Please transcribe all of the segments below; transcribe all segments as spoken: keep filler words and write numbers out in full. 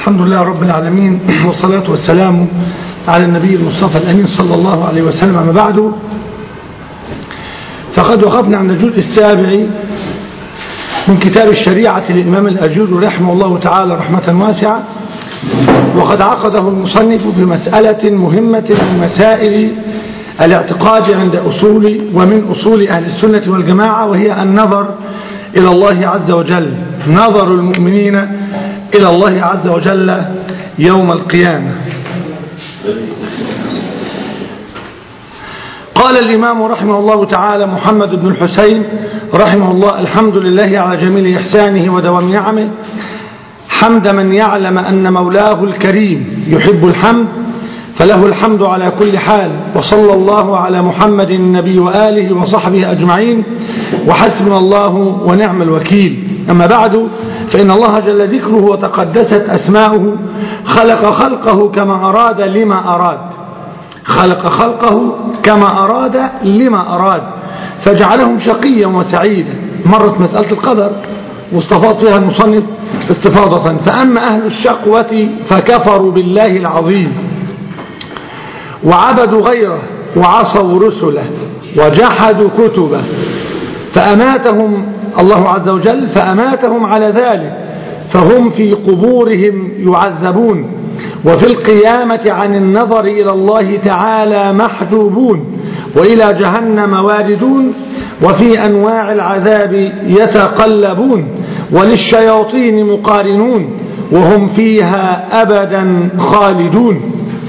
الحمد لله رب العالمين، والصلاة والسلام على النبي المصطفى الأمين صلى الله عليه وسلم. أما بعد، فقد وقفنا عند الجزء السابع من كتاب الشريعة للإمام الأجوري رحمه الله تعالى رحمة واسعة، وقد عقده المصنف في مسألة مهمة من مسائل الاعتقاد عند أصول ومن أصول أهل السنة والجماعة، وهي النظر إلى الله عز وجل، نظر المؤمنين إلى الله عز وجل يوم القيامة. قال الإمام رحمه الله تعالى محمد بن الحسين رحمه الله: الحمد لله على جميل إحسانه ودوام نعمه، حمد من يعلم أن مولاه الكريم يحب الحمد، فله الحمد على كل حال. وصلى الله على محمد النبي وآله وصحبه أجمعين، وحسبنا الله ونعم الوكيل. أما بعد، فإن الله جل ذكره وتقدست أسماؤه خلق خلقه كما أراد لما أراد خلق خلقه كما أراد لما أراد فجعلهم شقيا وسعيدا. مرت مسألة القدر واستفاض فيها المصنف استفاضة. فأما أهل الشقوة فكفروا بالله العظيم وعبدوا غيره وعصوا رسله وجحدوا كتبه، فأماتهم الله عز وجل فأماتهم على ذلك، فهم في قبورهم يعذبون، وفي القيامة عن النظر إلى الله تعالى محجوبون، وإلى جهنم واردون، وفي أنواع العذاب يتقلبون، وللشياطين مقارنون، وهم فيها أبدا خالدون.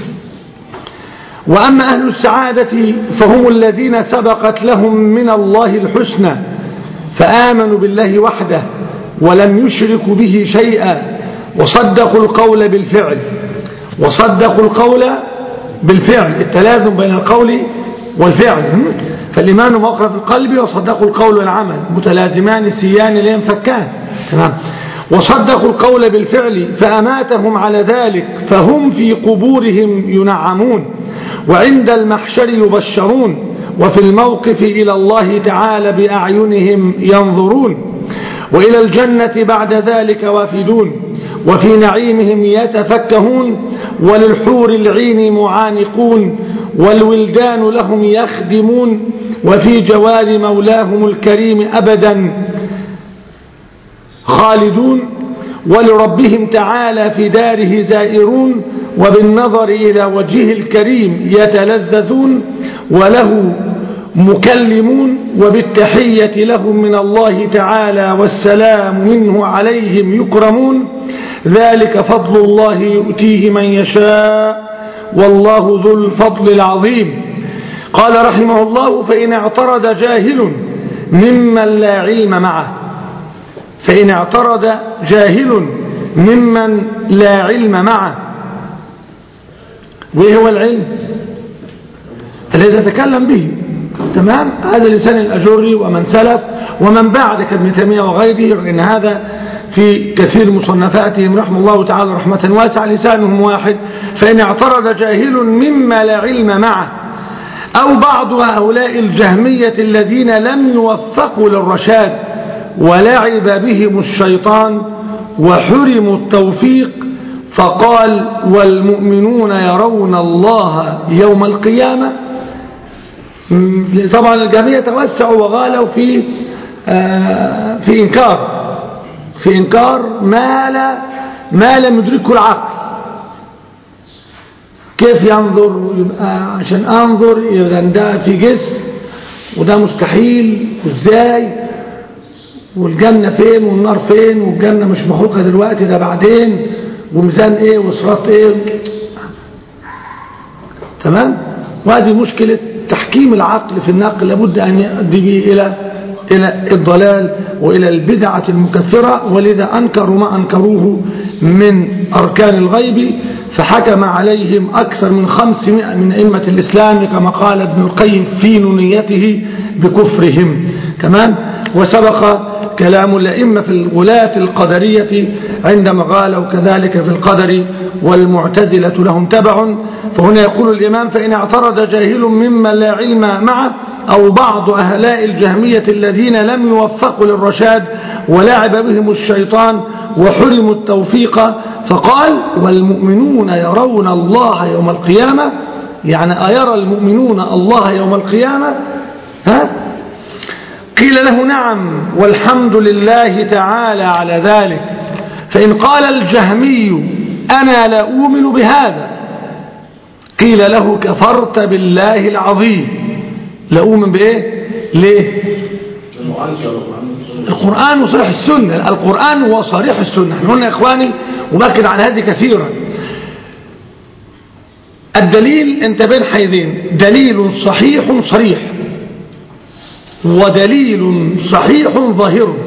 وأما أهل السعادة فهم الذين سبقت لهم من الله الحسنى، فآمنوا بالله وحده ولم يشركوا به شيئا، وصدقوا القول بالفعل وصدقوا القول بالفعل التلازم بين القول والفعل، فالإيمان موقع في القلب، وصدقوا القول والعمل متلازمان سيان لا ينفكان. تمام. وصدقوا القول بالفعل فأماتهم على ذلك، فهم في قبورهم ينعمون، وعند المحشر يبشرون، وفي الموقف إلى الله تعالى بأعينهم ينظرون، وإلى الجنة بعد ذلك وافدون، وفي نعيمهم يتفكهون، وللحور العين معانقون، والولدان لهم يخدمون، وفي جوار مولاهم الكريم أبدا خالدون، ولربهم تعالى في داره زائرون، وبالنظر إلى وجهه الكريم يتلذذون، وله مكلمون، وبالتحية لهم من الله تعالى والسلام منه عليهم يكرمون. ذلك فضل الله يؤتيه من يشاء، والله ذو الفضل العظيم. قال رحمه الله: فإن اعترض جاهل ممن لا علم معه فإن اعترض جاهل ممن لا علم معه وإيه هو العلم؟ الذي يتكلم به. تمام. هذا لسان الأجوري ومن سلف ومن بعد كابن تيمية وغيره، لأن هذا في كثير مصنفاتهم رحمه الله تعالى رحمة واسعة لسانهم واحد. فإن اعترض جاهل مما لا علم معه، أو بعض هؤلاء الجهمية الذين لم يوفقوا للرشاد ولعب بهم الشيطان وحرموا التوفيق، فقال: والمؤمنون يرون الله يوم القيامة. طبعا الجميع توسعوا وغالوا في آه في إنكار في إنكار ما لا ما لم يدركه العقل. كيف ينظر؟ يبقى عشان أنظر إذا ده في جسم وده مستحيل، وإزاي؟ والجنة فين والنار فين؟ والجنة مش مخلوقة دلوقتي، ده بعدين، وميزان ايه وصراط ايه. تمام. وهذه مشكلة تحكيم العقل في النقل، لابد أن يؤدي به إلى إلى الضلال وإلى البدعة المكفرة. ولذا أنكروا ما أنكروه من أركان الغيب، فحكم عليهم أكثر من خمسمائة من أئمة الإسلام كما قال ابن القيم في نونيته بكفرهم. تمام. وسبق كلام الأئمة في الغلاة القدرية عندما قالوا كذلك في القدر، والمعتزلة لهم تبع. فهنا يقول الإمام: فإن اعترض جاهل ممن لا علم معه، أو بعض أهلاء الجهمية الذين لم يوفقوا للرشاد ولعب بهم الشيطان وحرموا التوفيق، فقال والمؤمنون يرون الله يوم القيامة، يعني أيرى المؤمنون الله يوم القيامة؟ ها؟ قيل له نعم والحمد لله تعالى على ذلك. فإن قال الجهمي أنا لا أؤمن بهذا، قيل له كفرت بالله العظيم. لا أؤمن بإيه؟ ليه؟ القرآن وصريح السنة. القرآن هو صريح السنة. احنا قلنا يا إخواني وبأكد على هذه كثيرا، الدليل انت بين حيزين، دليل صحيح صريح ودليل صحيح ظاهر.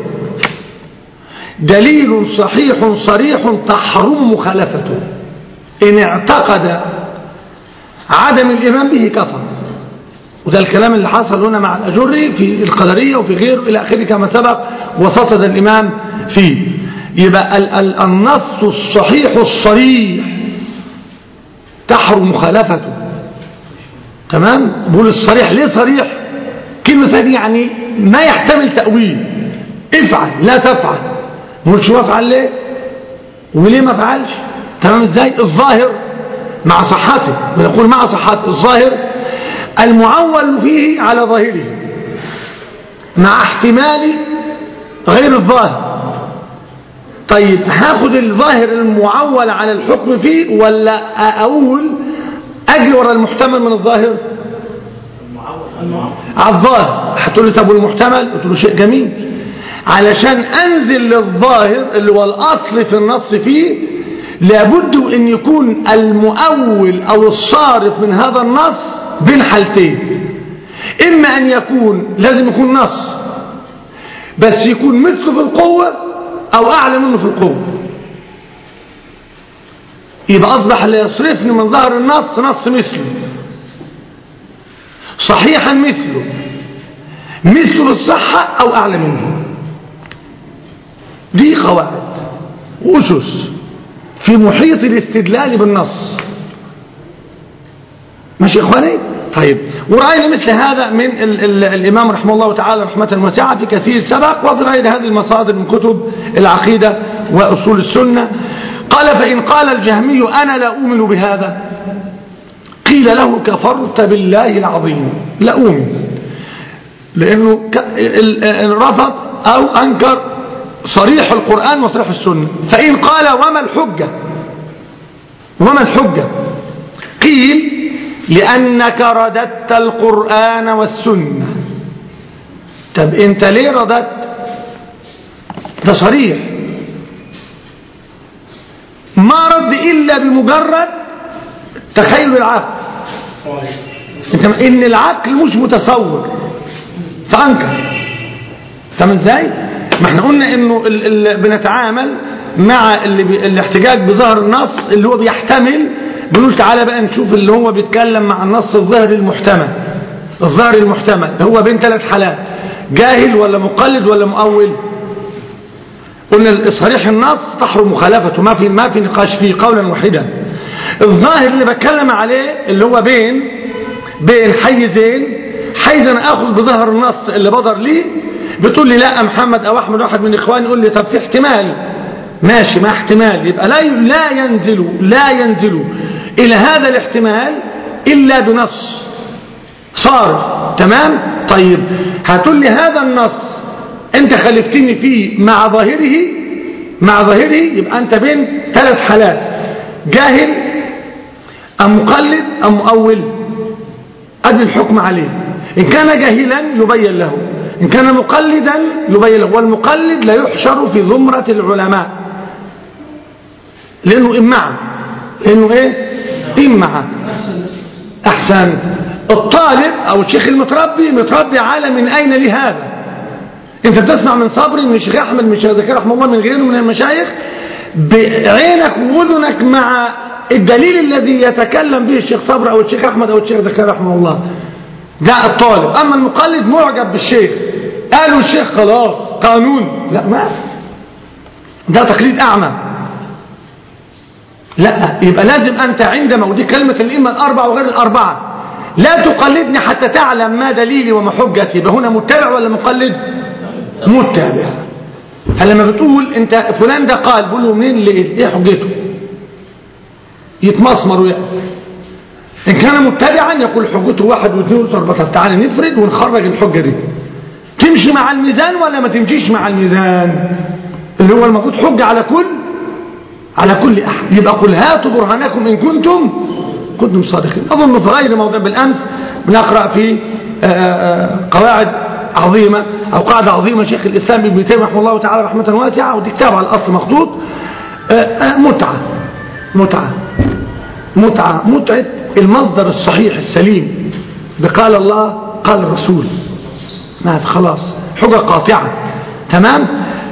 دليل صحيح صريح تحرم مخالفته، إن اعتقد عدم الإيمان به كفر. وده الكلام اللي حصل هنا مع الأجري في القدرية وفي غيره إلى آخره كما سبق وسطد الإمام فيه. يبقى النص الصحيح الصريح تحرم مخالفته. تمام؟ بقول الصريح. ليه صريح؟ كلمة ثانية يعني ما يحتمل تأويل. افعل لا تفعل، نقول شو افعل ليه وليه ما افعلش. تمام ازاي؟ الظاهر مع صحته، ونقول مع صحته الظاهر المعول فيه على ظاهره مع احتمال غير الظاهر. طيب هاخد الظاهر المعول على الحكم فيه ولا اقول اجي ورا المحتمل من الظاهر؟ على الظاهر. هتقول لي طب والمحتمل؟ قلت له شيء جميل، علشان انزل للظاهر اللي هو الاصل في النص فيه لابد ان يكون المؤول او الصارف من هذا النص بين حالتين. اما ان يكون لازم يكون نص بس يكون مثله في القوة او اعلى منه في القوة، يبقى اصبح اللي يصرفني من ظهر النص نص مثله صحيحا مثله مثله في الصحة او اعلى منه. دي قواعد وأسس في محيط الاستدلال بالنص. ماشي يا إخواني؟ طيب ورأينا مثل هذا من ال ال الإمام رحمه الله تعالى رحمة واسعة في كثير سبق وفي غير هذه المصادر من كتب العقيدة وأصول السنة. قال فإن قال الجهمي أنا لا أؤمن بهذا، قيل له كفرت بالله العظيم. لا أؤمن، لأنه رفض أو أنكر صريح القرآن وصريح السنة. فإن قال وما الحجة؟ وما الحجة؟ قيل لأنك رددت القرآن والسنة. طب أنت ليه رددت؟ ده صريح، ما رد إلا بمجرد تخيل العقل. انت إن العقل مش متصور فأنكر. تمام ازاي؟ ما احنا قلنا انه ال ال بنتعامل مع اللي بي الاحتجاج بظاهر النص اللي هو بيحتمل. بنقول تعالى بقى نشوف اللي هو بيتكلم مع النص الظاهر المحتمل. الظاهر المحتمل هو بين ثلاث حالات، جاهل ولا مقلد ولا مؤول. قلنا صريح النص تحرم مخالفته، ما في ما في نقاش فيه قولا واحدا. الظاهر اللي بتكلم عليه اللي هو بين بين حيزين، حيز انا اخذ بظاهر النص اللي بدر لي بتقول لي لا محمد او احمد واحد من اخواني يقول لي طب في احتمال، ماشي مع احتمال، يبقى لا لا ينزل لا ينزل الى هذا الاحتمال الا بنص صارف. تمام. طيب هتقول لي هذا النص انت خالفتني فيه مع ظاهره مع ظاهره يبقى انت بين ثلاث حالات، جاهل ام مقلد ام مؤول. ادي الحكم عليه. ان كان جاهلا يبين له، إن كان مقلدا يبين له. والمقلد لا يحشر في زمرة العلماء لأنه إمعا لأنه إيه إمعا. أحسن. الطالب أو الشيخ المتربي متربي على من أين لهذا. أنت بتسمع من صبري من الشيخ أحمد من الشيخ ذكر رحمه الله من غيره من المشايخ بعينك وأذنك مع الدليل الذي يتكلم به الشيخ صبري أو الشيخ أحمد أو الشيخ ذكر رحمه الله. ده الطالب. أما المقلد معجب بالشيخ، قالوا الشيخ خلاص قانون، لا ما ده تقليد أعمى. لا، يبقى لازم أنت عندما، ودي كلمة الأئمة الأربعة وغير الأربعة، لا تقلدني حتى تعلم ما دليلي وما حجتي. يبقى هنا متبع ولا مقلد؟ متبع. فلما بتقول أنت فلان ده قال، بقول له منين؟ لإيه؟ إيه حجته؟ يتمسمر ويقف. إن كان مبتدعا يقول حجته واحد واثنين وثلاثة، تعالى نفرد ونخرج الحجة دي تمشي مع الميزان ولا ما تمشيش مع الميزان، اللي هو المفروض حجة على كل على كل أحد. يبقى قل هاتوا برهانكم إن كنتم كنتم صادقين. أظن في غير موضع بالأمس بنقرأ في قواعد عظيمة أو قاعدة عظيمة شيخ الإسلام ابن تيمية رحمه الله تعالى رحمة واسعة، ودي كتاب على الأصل مخطوط. متعة متعة متعة متعة المصدر الصحيح السليم بقال الله قال الرسول، ما خلاص حجة قاطعة تمام.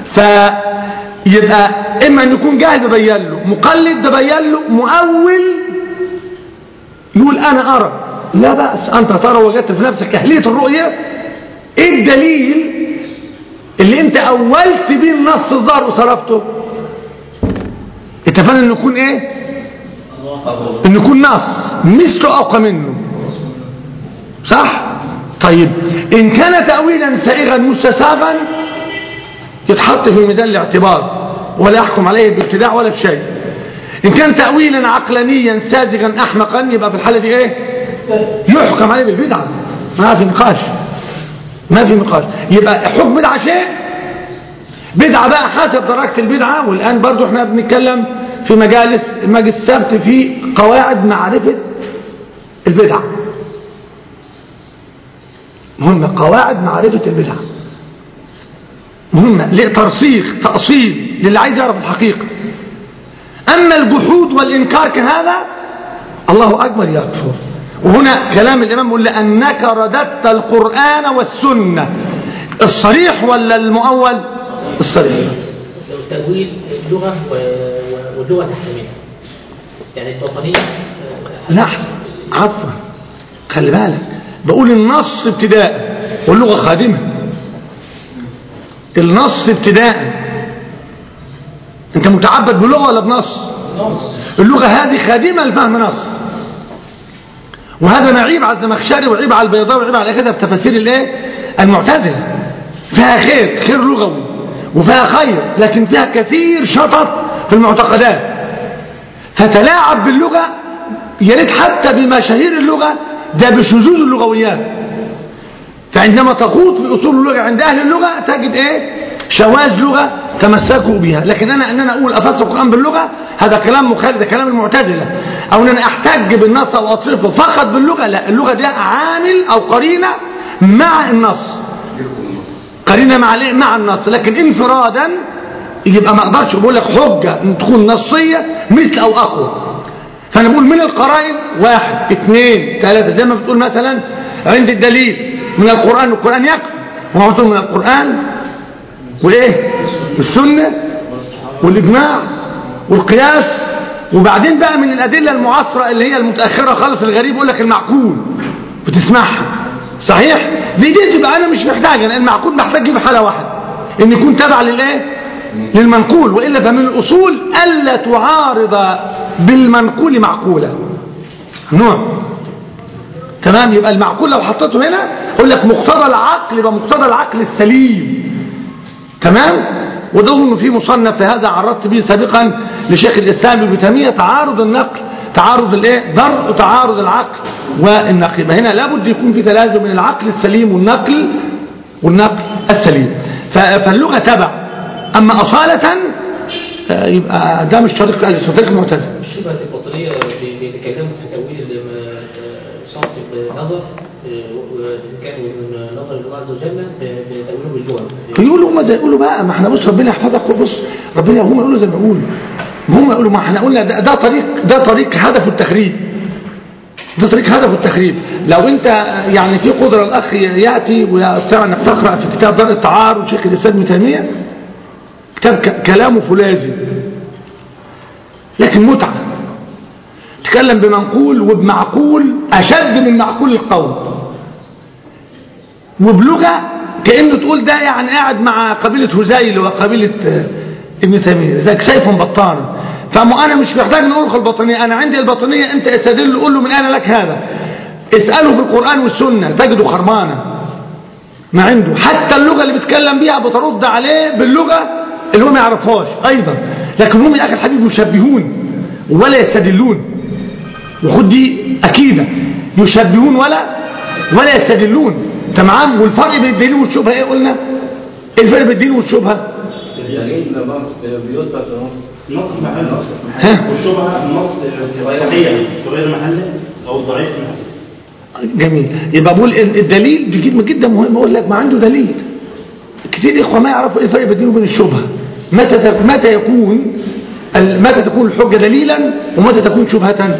فيبقى إما أن يكون جاهل ببين له، مقلد ببين له، مؤول يقول أنا أرى، لا بأس أنت ترى وجدت في نفسك أهلية الرؤية. إيه الدليل اللي أنت أولت به النص الظاهر وصرفته؟ اتفقنا أن يكون إيه؟ أن يكون نص مثله أوقع منه، صح؟ طيب إن كان تأويلا سائغا مستساغا يتحط في ميزان الاعتبار ولا يحكم عليه بابتداع ولا بشيء. إن كان تأويلا عقلانيا ساذجا أحمقا يبقى في الحالة دي إيه؟ يحكم عليه بالبدعة، ما في نقاش ما في نقاش. يبقى حكم بدعة شيء، بدعة بقى حسب درجة البدعة. والآن برضو احنا بنتكلم في مجالس مجلس السبت في قواعد معرفة البدعة، مهمة قواعد معرفة البدعة مهمة لترسيخ تأصيل للي عايز يعرف الحقيقة. أما الجحود والإنكار كهذا الله أكبر يكفر. وهنا كلام الإمام يقول لأنك رددت القرآن والسنة، الصريح ولا المؤول؟ الصريح. تأويل اللغة واللغة تحتملها، يعني التوطنية. لا عفوا خلي بالك، بقول النص ابتداء واللغة خادمة. النص ابتداء، انت متعبد بلغة ولا بنص؟ اللغة هذه خادمة لفهم نص، وهذا معيب على الزمخشري وعيب على البيضاوي وعيب على كده بتفاسير الايه المعتزلة. فيها خير خير لغوي وفيها خير، لكن فيها كثير شطط في المعتقدات. فتلاعب باللغة يا ريت حتى بمشاهير اللغة، ده بشذوذ اللغويات. فعندما تخوض في اصول اللغة عند اهل اللغة تجد ايه شواذ لغة تمسكوا بها. لكن انا ان انا اقول افسر القرآن باللغة هذا كلام مخالف، ده كلام المعتزلة. او ان انا احتج بالنص او اصرفه فقط باللغة، لا، اللغة دي عامل او قرينة مع النص، قرينة مع الايه مع النص. لكن انفرادا يبقى ما اقدرش اقول لك حجة تكون نصية مثل او اقوى. فانا بقول من القرائن واحد اثنين ثلاثة، زي ما بتقول مثلا عند الدليل من القرآن، والقرآن يكفي، وما بتقول من القرآن وايه والسنة والاجماع والقياس. وبعدين بقى من الادله المعاصره اللي هي المتاخره خالص الغريب يقول لك المعقول بتسمعها صحيح دي دي تبقى انا مش محتاج، لان المعقول محتاج في حاله واحده ان يكون تابع للايه للمنقول، والا فمن الاصول الا تعارض بالمنقول معقولا نوع تمام. يبقى المعقول لو حطيته هنا اقول لك مقتضى العقل، يبقى مقتضى العقل السليم تمام. وده انه في مصنف في هذا عرضت به سابقا لشيخ الاسلام ابن تيميه تعارض النقل تعارض الايه درء تعارض العقل والنقل. يبقى هنا لابد يكون في تلازم بين العقل السليم والنقل والنقل السليم. فاللغه تبع، اما اصاله يبقى ده مش طريق طريق المعتزله. الشبهه الباطنيه بيتكلموا في تاويل صرف النظر وكان من نظر الله عز وجل بتأويله باللغة. يقولوا هم زي يقولوا بقى ما احنا بص ربنا يحفظك وبص ربنا هم يقولوا زي ما يقولوا هم يقولوا ما احنا قلنا ده, ده طريق ده طريق هدف التخريب ده طريق هدف التخريب. لو انت يعني في قدرة الاخ ياتي ويستطيع انك تقرا في كتاب دار التعارض شيخ الاسلام ابن تيميه كتاب كلامه فولاذي لكن متعه، تكلم بمنقول وبمعقول اشد من معقول القول، وبلغة كأنه تقول ده يعني قاعد مع قبيلة هزيل وقبيلة ابن تيمية ذاك سيف بطان. فأنا مش محتاج ان أدخل البطانية، أنا عندي البطانية، أنت استدل قول له من أين لك هذا، اسأله في القرآن والسنة تجده خرمانة ما عنده. حتى اللغة اللي بيتكلم بيها بترد عليه باللغة اللي هو ما يعرفهاش أيضا. لكن هم يا أخي الحبيب يشبهون ولا يستدلون، وخد دي أكيدة، يشبهون ولا ولا يستدلون. تمام. والفرق بين الدليل والشبهة ايه قلنا؟ ايه الفرق بين الدليل والشبهة؟ الدليل نص بيثبت نص نص محل والشبهة النص صحيح غير محله او ضعيف محله. جميل. يبقى بقول الدليل دي كلمة جدا مهمة. اقول لك ما عنده دليل. كتير اخوة ما يعرفوا ايه الفرق بين الدليل وبين الشبهة. متى متى يكون متى تكون الحجة دليلا ومتى تكون شبهة؟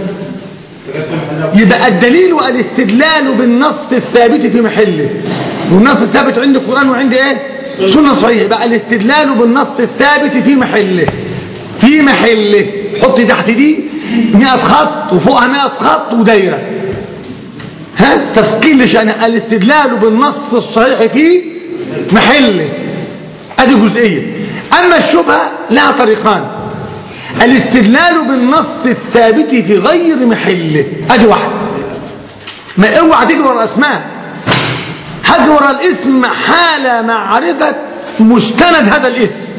يبقى الدليل والاستدلال بالنص الثابت في محله، والنص الثابت عند القرآن وعند ايه؟ سنة صحيحة. يبقى الاستدلال بالنص الثابت في محله في محله حط تحت دي مئة خط وفوقها مئة خط ودايرة، ها تفقيل لشأن الاستدلال بالنص الصحيح في محله. ادي جزئية. اما الشبهة لها طريقان: الاستدلال بالنص الثابت في غير محله، ادي واحد. ما اوعى تجري ورا الاسماء، هجري ورا الاسم حال معرفة مستند هذا الاسم.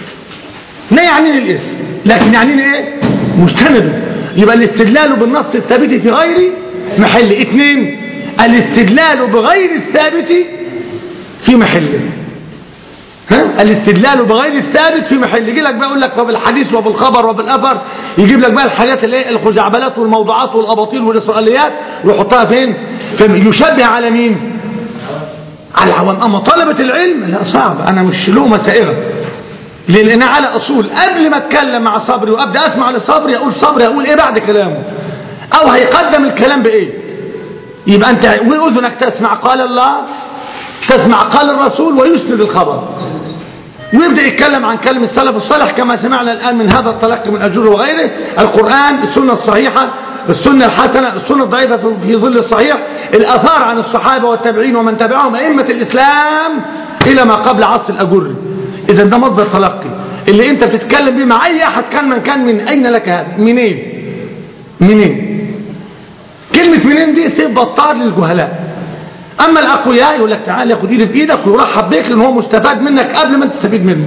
لا يعنيني الاسم لكن يعنيني ايه؟ مستنده. يبقى الاستدلال بالنص الثابت في غير محله. اثنين، الاستدلال بغير الثابت في محله. ها؟ الاستدلال بغير الثابت في محل. يجي لك بقى يقول لك وبالحديث وبالخبر وبالاثر، يجيب لك بقى الحاجات اللي الخزعبلات والموضوعات والاباطيل والاسرائيليات ويحطها فين؟ يشبه على مين؟ على العوام. اما طلبة العلم لا صعب، انا مش لقمة سائغة، لان انا على اصول. قبل ما اتكلم مع صبري وابدا اسمع لصبري اقول صبري اقول ايه بعد كلامه، او هيقدم الكلام بايه. يبقى انت واذنك تسمع قال الله، تسمع قال الرسول، ويسند الخبر، ويبدأ يتكلم عن كلام السلف الصالح كما سمعنا الآن من هذا التلقي من أجور وغيره. القرآن، السنة الصحيحة، السنة الحسنة، السنة الضعيفة في ظل الصحيح، الآثار عن الصحابة والتابعين ومن تبعهم أئمة الإسلام إلى ما قبل عصر الأجر. إذا ده مصدر تلقي اللي أنت بتتكلم به مع أي أحد كان من كان. من أين لك هذا؟ منين؟ منين؟ كلمة منين دي سيف بطار للجهلاء. أما الأقوياء يقول لك تعال ياخد إيدي في إيدك ويرحب بك لأن هو مستفاد منك قبل ما تستفيد منه.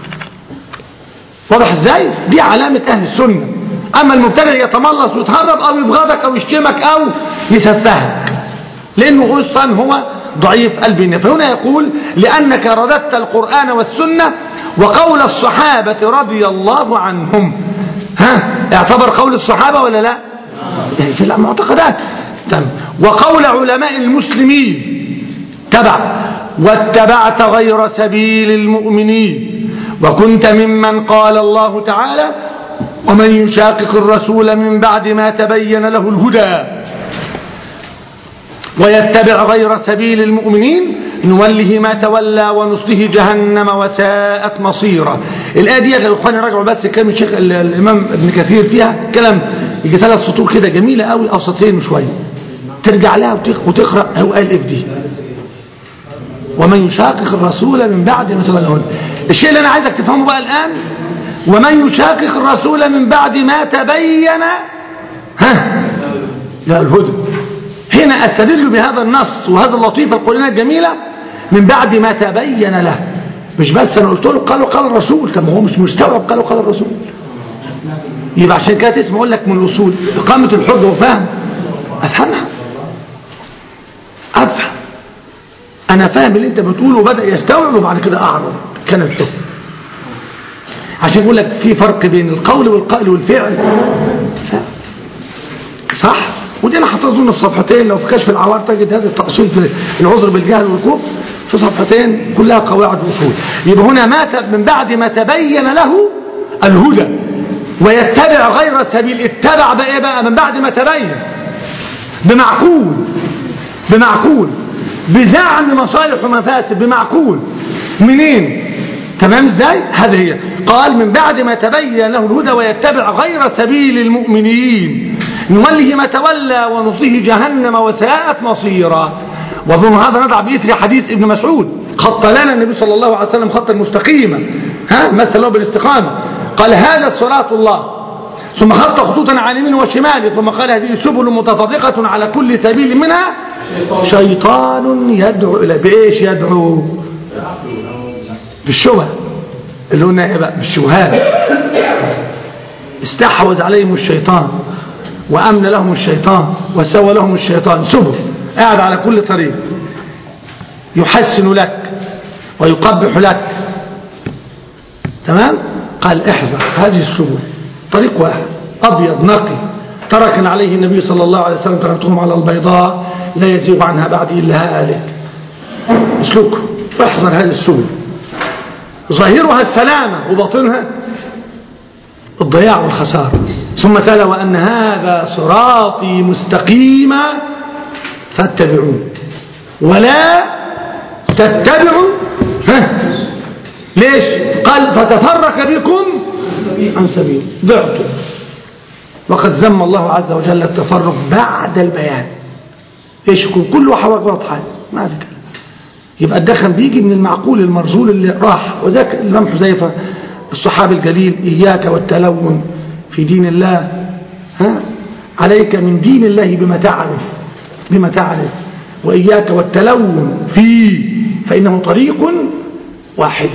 واضح إزاي؟ دي علامة أهل السنة. أما المبتدع يتملص ويتهرب أو يبغضك أو يشتمك أو يسفهك لأنه أصلا هو ضعيف البنية. فهنا يقول لأنك رددت القرآن والسنة وقول الصحابة رضي الله عنهم. ها اعتبر قول الصحابة ولا لا؟ يعني في المعتقدات. وقول علماء المسلمين تبع واتبعت غير سبيل المؤمنين وكنت ممن قال الله تعالى ومن يشاقق الرسول من بعد ما تبين له الهدى ويتبع غير سبيل المؤمنين نوله ما تولى ونصله جهنم وساءت مصيرا. الآية دي يا إخواني راجعوا بس كلام الشيخ الإمام ابن كثير فيها كلام يجي ثلاث سطور كده جميلة قوي أو سطرين شوية ترجع لها وتقرأ. هو قال إف دي ومن يشاقق الرسول من بعد ما تبين له الهدى. الشيء اللي أنا عايزك تفهمه بقى الآن ومن يشاقق الرسول من بعد ما تبين ها لا الهدى. هنا أستدل بهذا النص وهذا اللطيفة القرآنية الجميلة من بعد ما تبين له. مش بس أنا قلت له قالوا قال الرسول، طب هو مش مستوعب قالوا قال الرسول. يبقى عشان كده تسمع أقول لك من الأصول إقامة الحجة وفهم أفهمها أفهم أنا فاهم اللي أنت بتقوله وبدأ يستوعب وبعد كده أعرض كان الحكم. عشان أقول لك في فرق بين القول والقائل والفعل صح. ودي انا هتظن في صفحتين لو في كشف العوار تجد هذا التأصيل في العذر بالجهل والكفر في صفحتين كلها قواعد واصول. يبقى هنا مات من بعد ما تبين له الهدى ويتبع غير سبيل. اتبع بقى ايه بقى من بعد ما تبين بمعقول بمعقول بزعم مصالح ومفاسد بمعقول منين؟ تمام ازاي؟ هذه هي. قال من بعد ما تبين له الهدى ويتبع غير سبيل المؤمنين نوله ما تولى ونصله جهنم وساءت مصيرا. وظن هذا نضع بإثر حديث ابن مسعود خط لنا النبي صلى الله عليه وسلم خطا مستقيما ها مثل له بالاستقامة. قال هذا صراط الله ثم خط خطوطا عن يمين وشمال ثم قال هذه سبل متفرقة على كل سبيل منها شيطان يدعو إلى بإيش يدعو؟ بالشبه اللي قلنا ايه بقى بالشبهات. استحوذ عليهم الشيطان وأمن لهم الشيطان وسوى لهم الشيطان سبل، قاعد على كل طريق يحسن لك ويقبح لك. تمام؟ قال احذر هذه السبل، طريق واحد أبيض نقي ترك عليه النبي صلى الله عليه وسلم تركتهم على البيضاء لا يزيغ عنها بعد إلا هالك. اسلكه واحذر هذه السبل، ظاهرها السلامة وباطنها الضياع والخسارة. ثم تلا وأن هذا صراطي مستقيما فاتبعوه ولا تتبعوا ها ليش؟ قال فتفرق بكم عن سبيل ضعتم. وقد ذم الله عز وجل التفرق بعد البيان. ايش يكون كله حواجز واضحه ما في كلام. يبقى الدخن بيجي من المعقول المرزول اللي راح. وذاك الإمام حذيفة الصحابي الجليل إياك والتلون في دين الله، ها عليك من دين الله بما تعرف بما تعرف وإياك والتلون فيه فإنه طريق واحد.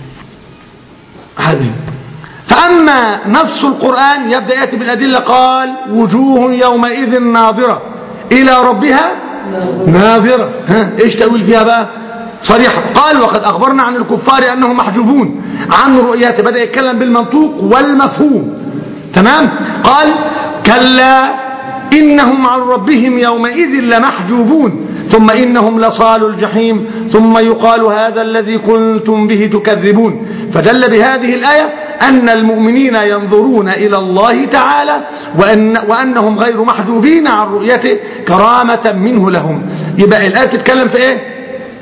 هذه. فأما نص القرآن يبدأ يأتي بالأدلة قال وجوه يومئذ ناظرة إلى ربها ناظرة. ها إيش تأويل فيها بقى صريحة؟ قال وقد أخبرنا عن الكفار أنهم محجوبون عن رؤيته. بدأ يتكلم بالمنطوق والمفهوم. تمام؟ قال كلا إنهم عن ربهم يومئذ لمحجوبون ثم إنهم لصالوا الجحيم ثم يقال هذا الذي كنتم به تكذبون. فدل بهذه الآية أن المؤمنين ينظرون إلى الله تعالى وأن وأنهم غير محجوبين عن رؤيته كرامة منه لهم. يبقى الآية تتكلم في إيه؟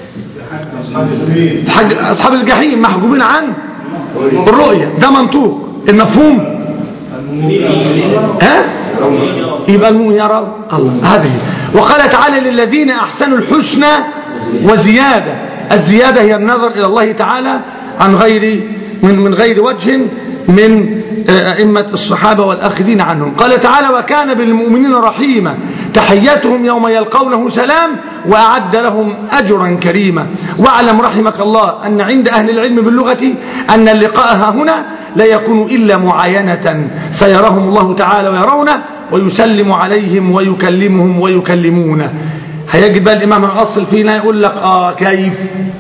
أصحاب الجحيم محجوبين عن الرؤية، ده منطوق. المفهوم ها؟ يبقى المؤمن يرى الله. هذه. وقال تعالى للذين أحسنوا الحسنى وزيادة. الزيادة هي النظر إلى الله تعالى عن غير من من غير وجه من أئمة الصحابة والآخذين عنهم. قال تعالى وكان بالمؤمنين رحيما تحيتهم يوم يلقونه سلام وأعد لهم أجرا كريما. واعلم رحمك الله أن عند أهل العلم باللغة أن اللقاء هنا لا يكون إلا معاينة سيراهم الله تعالى ويرونه ويسلم عليهم ويكلمهم ويكلمونه. هيجب بقى الإمام الأصل فينا يقول لك آه كيف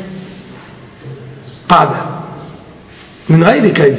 قاعدة من غير كيف.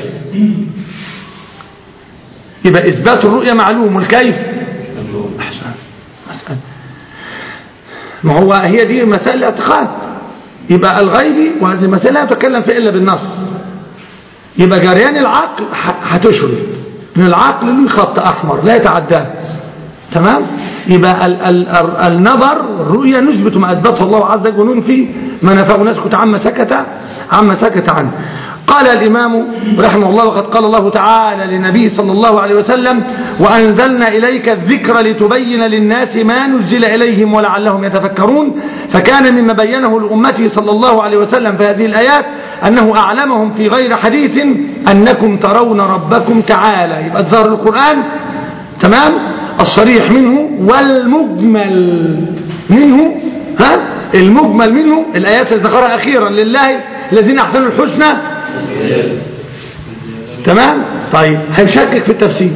يبقى إثبات الرؤية معلوم والكيف أحسن مسألة. ما هو هي دي مسائل الاعتقاد. يبقى الغيبي وهذه المسائل لا يتكلم فيها إلا بالنص. يبقى جريان العقل هتشرف من العقل له خط أحمر لا يتعداه. تمام؟ يبقى ال ال ال النظر الرؤية نثبت ما أثبته الله عز وجل وننفي ما نفاه ونسكت عما سكت عما سكت عنه. قال الإمام رحمه الله وقد قال الله تعالى للنبي صلى الله عليه وسلم وأنزلنا إليك الذكر لتبين للناس ما نزل إليهم ولعلهم يتفكرون. فكان مما بينه لأمته صلى الله عليه وسلم في هذه الآيات أنه أعلمهم في غير حديث أنكم ترون ربكم تعالى. يبقى ظهر القرآن تمام الصريح منه والمجمل منه. ها المجمل منه الآيات اللي ذكرها أخيرا لله الذين أحسنوا الحسنى. تمام. طيب هيشكك في التفسير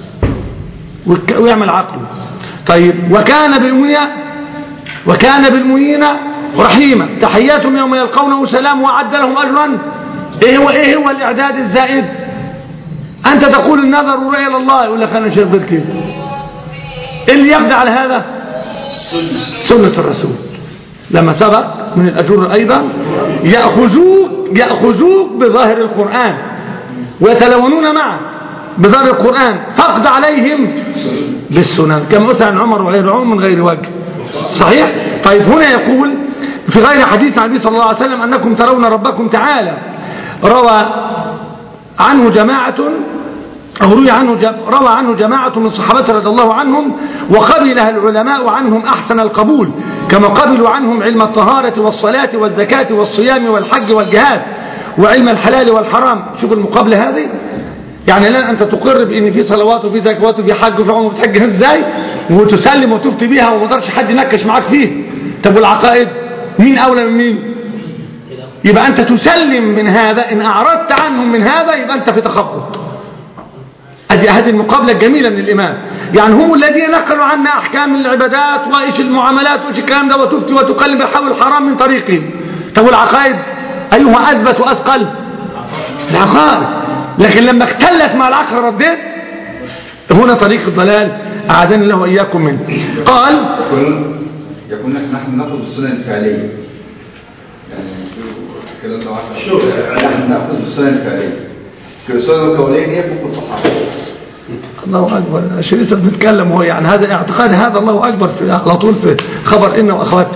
ويعمل عقله. طيب وكان بالمؤمنين وكان بالمؤمنين رحيما تحياتهم يوم يلقونه سلام وأعد لهم أجرا. ايه هو ايه هو الإعداد الزائد؟ أنت تقول النظر ورؤية إلى الله يقول لك أنا شايف كده. اللي يخدع على هذا سنة الرسول لما سبق من الأجر أيضا يأخذوك يأخذوك بظاهر القرآن ويتلونون معه بظاهر القرآن فاقد عليهم بالسنن كما أسأل عمر وغير عمر من غير وجه. صحيح؟ طيب هنا يقول في غير حديث عن النبي صلى الله عليه وسلم أنكم ترون ربكم تعالى. روى عنه جماعة أو روي عنه روى عنه جماعة من صحابته رضي الله عنهم وقبلها العلماء عنهم أحسن القبول كما قبلوا عنهم علم الطهارة والصلاة والزكاة والصيام والحج والجهاد وعلم الحلال والحرام. شوف المقابلة هذه يعني الآن أنت تقر بأن في صلوات وفي زكوات وفي حج وفي عمر وبتحج إزاي وتسلم وتفتي بيها وما تقدرش حد ينكش معاك فيه. طب والعقائد مين أولى من مين؟ يبقى أنت تسلم من هذا. إن أعرضت عنهم من هذا يبقى أنت في تخبط. هذه المقابلة الجميلة من الإمام يعني هم الذين نقلوا عنا أحكام العبادات وإيش المعاملات وإيش الكلام ده، وتفتي وتقلب الحول الحرام من طريقهم. طب والعقائد أيها أثبت وأثقل؟ العقائد. لكن لما اختلت مع العقل رديت، هنا طريق الضلال أعاذنا الله وإياكم منه. قال يقول نحن نأخذ السنن الفعلية، يعني الكلام ده عشان شوف نحن نأخذ السنن الفعلية، السنن القولية هي فوق الصحابة. الله أكبر. شريف بنتكلم هو يعني هذا اعتقاد هذا الله أكبر في على طول في خبر إنه وأخواته.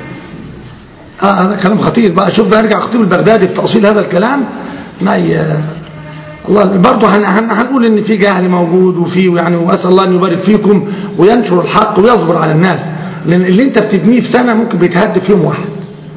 آه هذا كلام خطير بقى. شوف بقى ارجع خطيب البغدادي في تأصيل هذا الكلام ما ي... الله برضه هنقول ان في جهل موجود وفي يعني، واسال الله ان يبارك فيكم وينشر الحق ويصبر على الناس، لان اللي انت بتبنيه في سنه ممكن بيتهد في يوم واحد،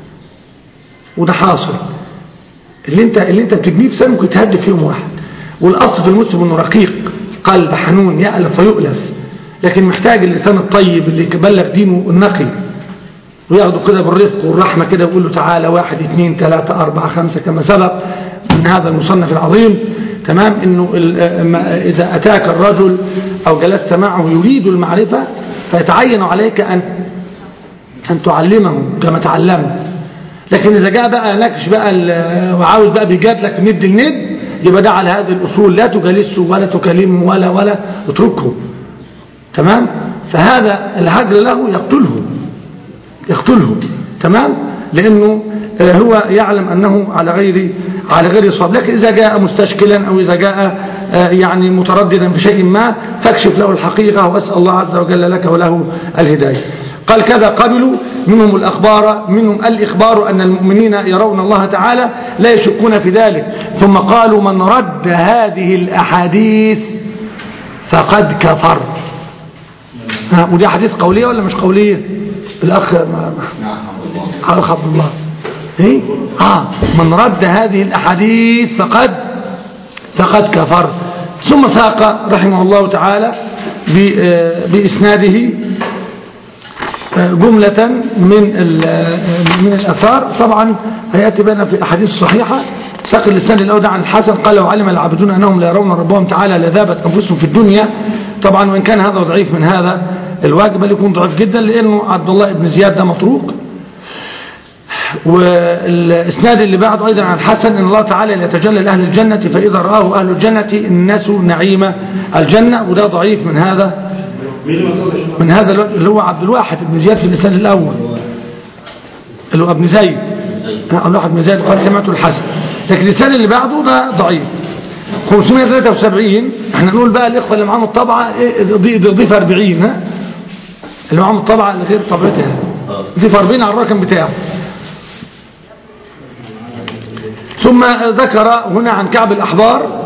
وده حاصل. اللي انت اللي انت بتبنيه في سنه ممكن يتهد في يوم واحد. والاصل في المسلم انه رقيق قلب حنون يألف ويؤلف، لكن محتاج اللسان الطيب اللي يبلغ دينه النقي وياخده كده بالرفق والرحمه كده ويقول له تعالى واحد اثنين ثلاثه اربعه خمسه كما سبق من هذا المصنف العظيم. تمام. انه اذا اتاك الرجل او جلست معه يريد المعرفه فيتعين عليك ان ان تعلمه كما تعلمت. لكن اذا جاء بقى نكش بقى وعاوز بقى بيجادلك ند الند، يبقى ده على هذه الاصول لا تجالسه ولا تكلمه ولا ولا اتركه. تمام. فهذا الهجر له يقتله يقتله. تمام. لانه هو يعلم أنه على غير على غير صواب. لكن إذا جاء مستشكلا أو إذا جاء يعني مترددا في شيء ما تكشف له الحقيقة، وأسأل الله عز وجل لك وله الهداية. قال كذا قبلوا منهم الأخبار منهم الإخبار أن المؤمنين يرون الله تعالى لا يشكون في ذلك، ثم قالوا من رد هذه الأحاديث فقد كفر. ودي حديث قولية ولا مش قولية؟ الأخ عبد الله إيه؟ آه من رد هذه الأحاديث فقد فقد كفر. ثم ساق رحمه الله تعالى بإسناده جملة من من الأثار. طبعا هيأتي بنا في الأحاديث الصحيحة. ساق الإسناد الأول عن الحسن قال وعلم العابدون أنهم لا يرون ربهم تعالى لذابت أنفسهم في الدنيا. طبعا وإن كان هذا ضعيف من هذا الواجب بل يكون ضعيف جدا، لأنه عبد الله بن زياد ده مطروق. والإسناد اللي بعده أيضا عن الحسن إن الله تعالى يتجلى لأهل الجنة فإذا رآه أهل الجنة الناس نعيم الجنة، وده ضعيف من هذا من هذا اللي هو عبد الواحد بن زياد في الإسناد الأول اللي هو ابن زيد. الواحد بن زيد قال سمعت الحسن. لكن الإسناد اللي بعده ده ضعيف. خمسمائة وثلاثة وسبعين احنا نقول بقى الإخوة اللي معاهم الطبعة ضيف أربعين، ها اللي معاهم الطبعة اللي غير طبعتها ضيف أربعين على الرقم بتاعه. ثم ذكر هنا عن كعب الأحبار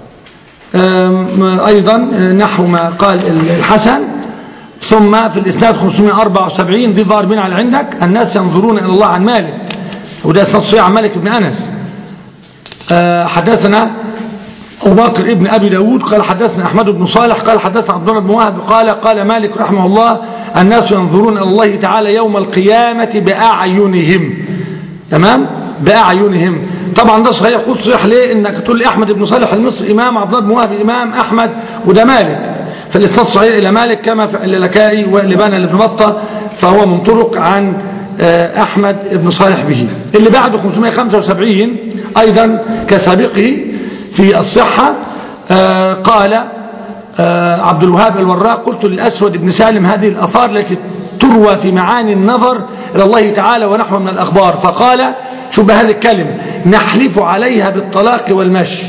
أيضا نحو ما قال الحسن. ثم في الإسناد خمسمائة وأربعة وسبعين ضيف أربعين على عندك الناس ينظرون إلى الله عن مالك، وده إسناد صحيح عن مالك بن أنس. حدثنا أبو بكر ابن أبي داود قال حدثنا أحمد بن صالح قال حدثنا عبد الله بن وهب قال قال مالك رحمه الله الناس ينظرون إلى الله تعالى يوم القيامة بأعينهم. تمام. بأعينهم. طبعا ده صحيح. قلت صحيح ليه؟ انك تقول لي احمد بن صالح المصري امام، عبد الله بن وهب امام، احمد وده مالك، فالاسناد صحيح الى مالك كما في اللكائي واللبانة لابن بطة، فهو من طرق عن احمد بن صالح به. اللي بعده خمسمائة وخمسة وسبعين ايضا كسابقه في الصحة قال عبد الوهاب الوراق قلت للأسود بن سالم هذه الآثار التي تروى في معاني النظر إلى الله تعالى ونحو من الأخبار، فقال شو بهذه الكلمة نحلف عليها بالطلاق والمشي.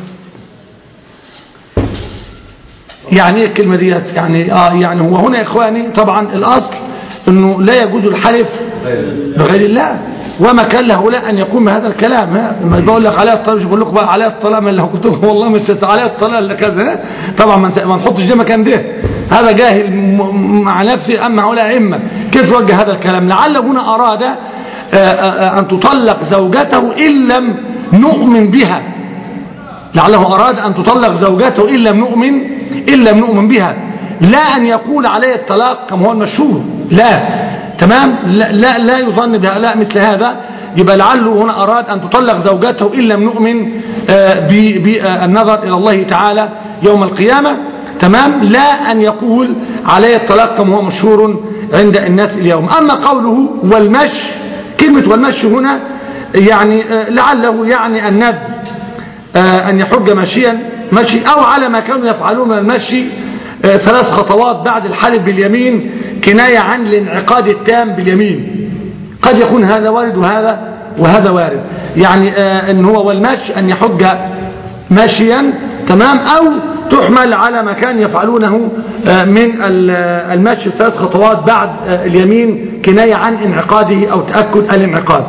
يعني ايه الكلمة ديت؟ يعني آه يعني هو هنا يا إخواني طبعا الأصل أنه لا يجوز الحلف بغير الله، وما كان لهؤلاء أن يقوم بهذا الكلام. لما بقول لك عليها الطلاق بقول لك بقى عليها الطلاق من اللي قلت لهم والله مش عليها الطلاق الا كذا. طبعا ما نحطش ده مكان ده، هذا جاهل مع نفسه. أما هؤلاء أئمة كيف وجه هذا الكلام؟ لعله هنا أراد أن تطلق زوجته إن لم نؤمن بها، لعله أراد أن تطلق زوجته إن لم نؤمن إن لم نؤمن بها، لا أن يقول عليه الطلاق كما هو المشهور. لا تمام. لا لا, لا يظن بهؤلاء مثل هذا. يبقى لعله هنا أراد أن تطلق زوجته إن لم نؤمن بالنظر إلى الله تعالى يوم القيامة. تمام، لا أن يقول عليه الطلاق كما هو مشهور عند الناس اليوم. أما قوله والمشي، كلمة والمشي هنا يعني لعله يعني الندب أن يحج مشيا مشي، أو على ما كانوا يفعلون من المشي ثلاث خطوات بعد الحلف باليمين كناية عن الانعقاد التام باليمين. قد يكون هذا وارد وهذا وهذا وارد، يعني أن هو والمشي أن يحج ماشيا، تمام، أو تحمل على ما كان يفعلونه من المشي ثلاث خطوات بعد اليمين كناية عن انعقاده أو تأكد الانعقاد.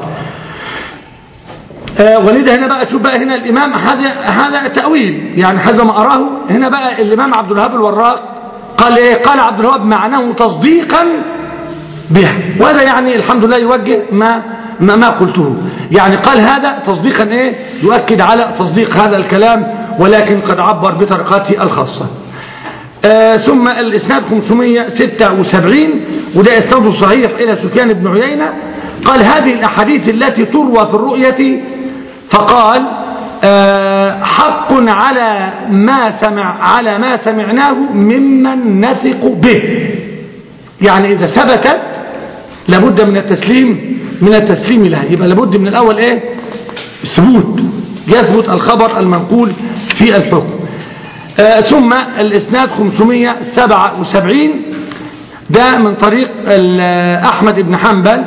ولذا هنا بقى شوف بقى هنا الإمام هذا هذا تأويل، يعني حسب ما أراه هنا بقى الإمام عبد الوهاب الوراق قال إيه؟ قال عبد الوهاب معناه تصديقا بها، وهذا يعني الحمد لله يوجه ما ما, ما قلته، يعني قال هذا تصديقا إيه؟ يؤكد على تصديق هذا الكلام، ولكن قد عبر بطريقته الخاصة. آه ثم الإسناد خمسمائة وستة وسبعين، وده إسناد صحيح إلى سفيان بن عيينة، قال هذه الأحاديث التي تروى في الرؤية، فقال آه حق على ما سمع على ما سمعناه ممن نثق به، يعني إذا ثبتت لابد من التسليم من التسليم لها، يبقى لابد من الأول إيه؟ ثبوت، يثبت الخبر المنقول في الحكم. آه ثم الإسناد خمسمائة وسبعة وسبعين، ده من طريق أحمد بن حنبل،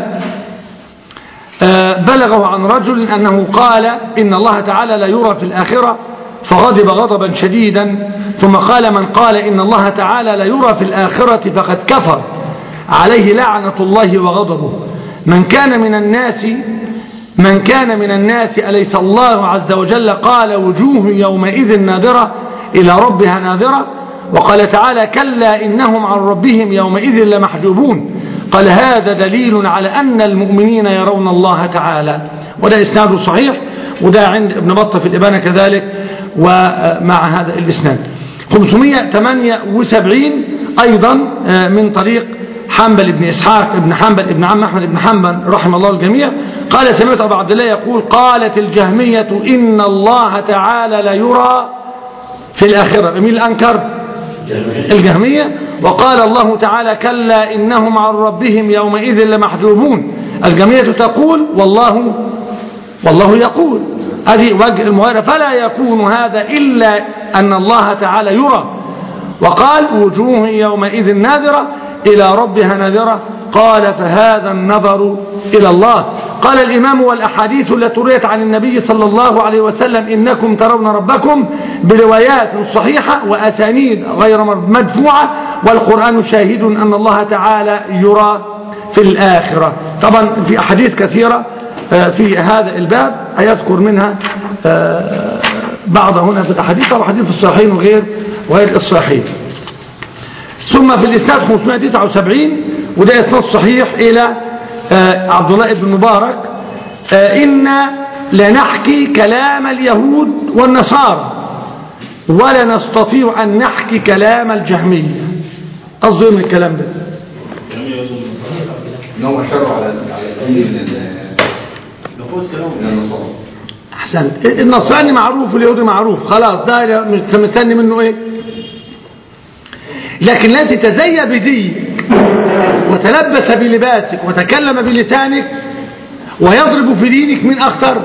آه بلغه عن رجل أنه قال إن الله تعالى لا يرى في الآخرة، فغضب غضبا شديدا، ثم قال من قال إن الله تعالى لا يرى في الآخرة فقد كفر، عليه لعنة الله وغضبه. من كان من الناس من كان من الناس أليس الله عز وجل قال وجوه يومئذ ناظرة إلى ربها ناظرة، وقال تعالى كلا إنهم عن ربهم يومئذ لمحجوبون، قال هذا دليل على أن المؤمنين يرون الله تعالى. وده إسناده صحيح، وده عند ابن بطة في الإبانة كذلك، ومع هذا الإسناد. خمسمائة وثمانية وسبعين أيضا من طريق حنبل بن إسحاق بن حنبل ابن عم أحمد بن حنبل رحمه الله الجميع، قال سمعت أبو عبد الله يقول قالت الجهمية إن الله تعالى لا يرى في الآخرة. مين الأنكر؟ الجهمية. وقال الله تعالى كلا إنهم عن ربهم يومئذ لمحجوبون. الجهمية تقول والله والله يقول، هذه وجه المغايرة، فلا يكون هذا إلا أن الله تعالى يرى، وقال وجوه يومئذ ناظرة إلى ربها ناظرة، قال فهذا النظر إلى الله. قال الإمام والأحاديث التي رويت عن النبي صلى الله عليه وسلم إنكم ترون ربكم بروايات صحيحة وأسانيد غير مدفوعة، والقرآن شاهد أن الله تعالى يرى في الآخرة. طبعا في أحاديث كثيرة في هذا الباب أيذكر منها بعض هنا في الأحاديث وحديث الصحيحين وغير وغير الصحيحين. ثم في الإسناد خمسمائة وتسعة وسبعين، وده إسناد صحيح إلى عبد الله بن مبارك، إن لنحكي كلام اليهود والنصارى ولا نستطيع أن نحكي كلام الجهمية. قصده من الكلام ده إنهم أشاروا على الدين من النصارى. أحسن، النصراني معروف واليهودي معروف، خلاص ده مستني منه إيه؟ لكن الذي تزي بزيك وتلبس بلباسك وتكلم بلسانك ويضرب في دينك من أخطر.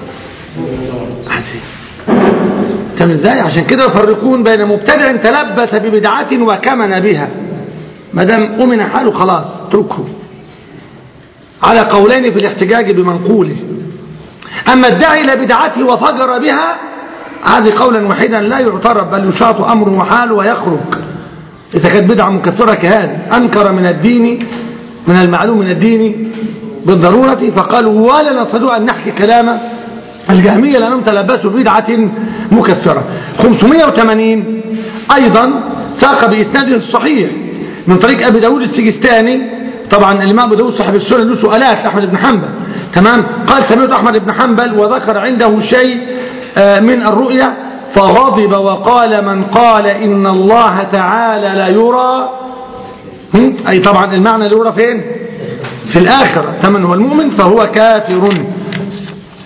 تم ازاي؟ عشان كده يفرقون بين مبتدع تلبس ببدعة وكمن بها، ما دام أمن حاله خلاص اتركه، على قولين في الاحتجاج بمنقوله. أما الداعي إلى بدعته وفجر بها، هذه قولا واحدا لا يعترف، بل يشاط أمره وحاله ويخرج إذا كانت بدعة مكفرة كهذه. أنكر من الدين، من المعلوم من الدين بالضرورة، فقالوا ولا نستطيع أن نحكي كلام الجهمية لأنهم تلبسوا بدعة مكفرة. خمسمائة وثمانين أيضا ساق بإسناده الصحيح من طريق أبي داود السجستاني. طبعا الإمام أبو داود صاحب السنن له سؤالات لأحمد بن حنبل، تمام. قال سمعت أحمد بن حنبل وذكر عنده شيء من الرؤيا فغضب وقال من قال إن الله تعالى لا يرى، أي طبعا المعنى لا يرى فين؟ في الآخرة، تمن هو المؤمن، فهو كافر.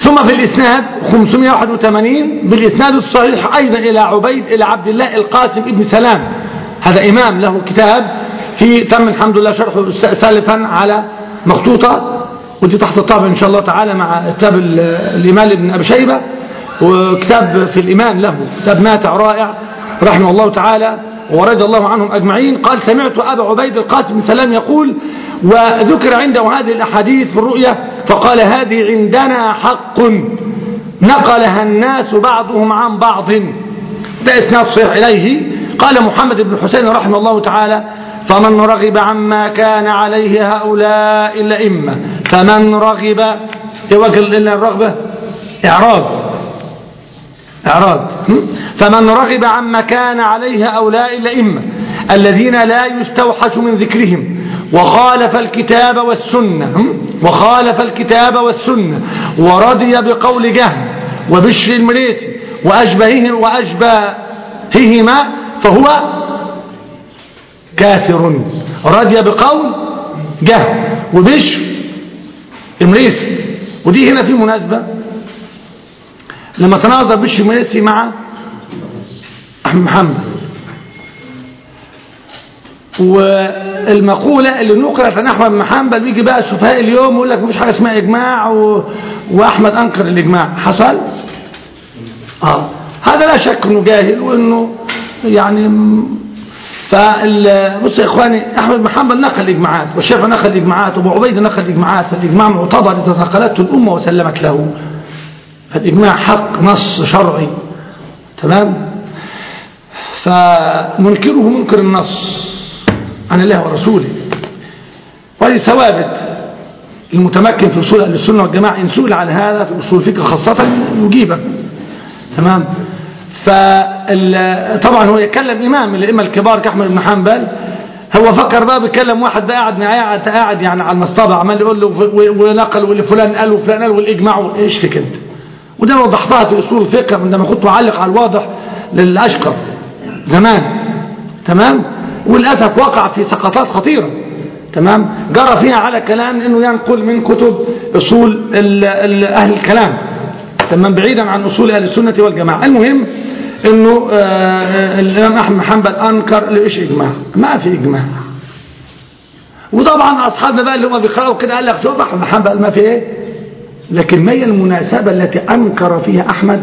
ثم في الإسناد خمسمائة وواحد وثمانين بالإسناد الصحيح أيضا إلى عبيد إلى عبد الله القاسم ابن سلام، هذا إمام له كتاب في تم الحمد لله شرحه سالفا على مخطوطة، ودي تحت الطابع إن شاء الله تعالى مع كتاب الإمام ابن أبي شيبة، وكتاب في الإيمان له كتاب ماتع رائع رحمه الله تعالى ورضي الله عنهم أجمعين. قال سمعت أبا عبيد القاسم بن سلام يقول وذكر عنده هذه الأحاديث في الرؤية فقال هذه عندنا حق نقلها الناس بعضهم عن بعض، ده إسناد صحيح إليه. قال محمد بن حسين رحمه الله تعالى فمن رغب عما كان عليه هؤلاء الأئمة، فمن رغب يوجه إلا الرغبة إعراض إعراض فمن رغب عما كان عليه هؤلاء الأئمة الذين لا يستوحش من ذكرهم وخالف الكتاب والسنة وخالف الكتاب والسنة ورضي بقول جهم وبشر المريسي وأشبهه وأشبههما فهو كافر. رضي بقول جهم وبشر المريسي، ودي هنا في مناسبة لما تناظر بشر المريسي مع أحمد محمد، والمقولة اللي نقلت عن أحمد بن حنبل بيجي بقى السفهاء اليوم ويقول لك مفيش حاجة اسمها إجماع و... وأحمد أنكر الإجماع. حصل؟ آه هذا لا شك إنه جاهل وإنه يعني فال بص يا إخواني أحمد بن حنبل نقل إجماعات والشافعي نقل إجماعات وأبو عبيدة نقل إجماعات، فالإجماع معتبر إذا نقلته الأمة وسلمت له، فالإجماع حق نص شرعي تمام. فمنكره منكر النص عن الله ورسوله، وهذه ثوابت المتمكن في أصول أهل السنة والجماعة إن سئل على هذا في أصول الفقه خاصة يجيبه تمام. فطبعا هو يتكلم إمام من الأئمة الكبار كأحمد بن حنبل، هو فكر بقى بيتكلم واحد بقى قاعد معاه قاعد يعني على المصطبة عمال يقول له ونقل ولفلان قال وفلان قال والإجماع إيش فيك أنت، وده وضحتها في أصول الفقه عندما كنت أعلق على الواضح للأشقر زمان تمام. وللأسف وقع في سقطات خطيرة تمام جرى فيها على كلام انه ينقل من كتب اصول ال ال اهل الكلام تمام بعيدا عن اصول اهل السنة والجماعة. المهم انه الامام احمد بن حنبل انكر ليش اجماع، ما في اجماع. وطبعا اصحابنا بقى اللي هم بيقراوا كده قال لك شوف احمد بن حنبل ما في ايه، لكن ما هي المناسبة التي انكر فيها احمد؟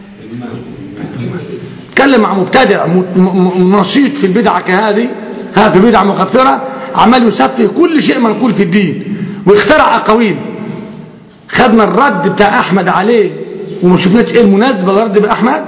تكلم مع مبتدع نشيط في البدعة كهذه هذه بدعة مكفرة عمال يسفه كل شيء منقول في الدين واخترع أقاويل. خدنا الرد بتاع أحمد عليه وما شفناش ايه المناسبة للرد بأحمد،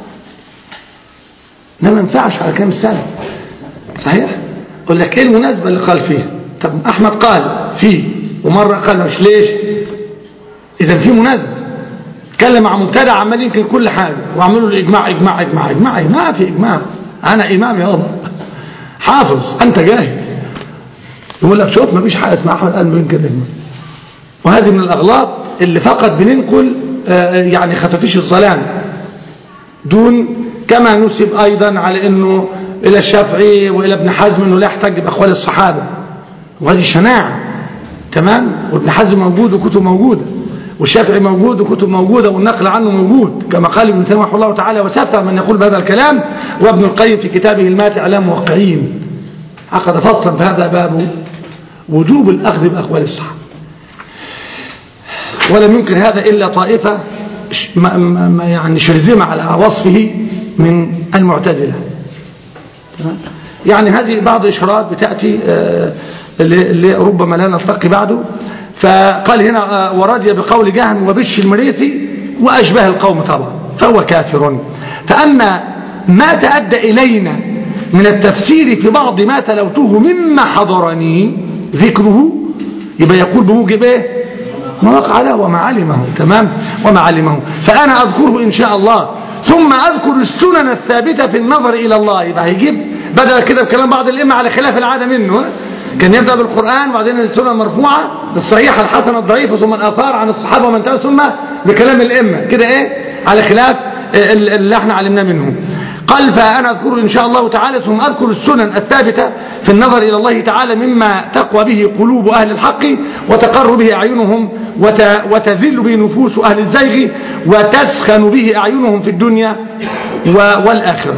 ده ما ينفعش على كلام السلف صحيح. اقول لك ايه المناسبة اللي قال فيها؟ طب أحمد قال فيه ومرة قال مش ليش، إذا في مناسبة. تكلم مع مبتدع عمال يمكن كل حاجة وعملوا له إجماع إجماع إجماع إجماع ما في إجماع. أنا إمام يا أبا حافظ أنت جاهل، يقول لك شوف ما فيش حاجة اسمها أحمد قال بينكر الإجماع. وهذه من الأغلاط اللي فقط بننقل يعني خفافيش الظلام دون كما نسب أيضا على أنه إلى الشافعي وإلى ابن حزم أنه لا يحتج بأقوال الصحابة، وهذه شناعة تمام. وابن حزم موجود وكتب موجودة والشافعي موجود وكتب موجودة والنقل عنه موجود كما قال ابن تيمية رحمه الله تعالى وسفه من يقول بهذا الكلام. وابن القيم في كتابه الماتع علام موقعين عقد فصلا في هذا باب وجوب الأخذ بأقوال الصحابة، ولم يمكن هذا إلا طائفة يعني شرذمة على وصفه من المعتزلة. يعني هذه بعض إشارات بتأتي اللي ربما لا نلتقي بعده. فقال هنا ورضي بقول جهم وبش المريسي وأشبه القوم طبعا فهو كافر. فأما ما تأدى إلينا من التفسير في بعض ما تلوته مما حضرني ذكره يبقى يقول بموجب ايه ما وقع له وما علمه تمام وما علمه. فأنا أذكره إن شاء الله ثم أذكر السنن الثابتة في النظر إلى الله. يبقى هيجيب بدأ كده بكلام بعض الأئمة على خلاف العادة منه، كان يبدأ بالقرآن وبعدين السنة المرفوعة الصحيحة الحسنة الضعيفة ثم الآثار عن الصحابة ومن تبعهم ثم بكلام الأئمة كده ايه على خلاف اللي احنا علمناه منه. قال فأنا أذكر إن شاء الله تعالى ثم أذكر السنن الثابتة في النظر إلى الله تعالى مما تقوى به قلوب أهل الحق وتقر به أعينهم وتذل به نفوس أهل الزيغ وتسخن به أعينهم في الدنيا والآخرة.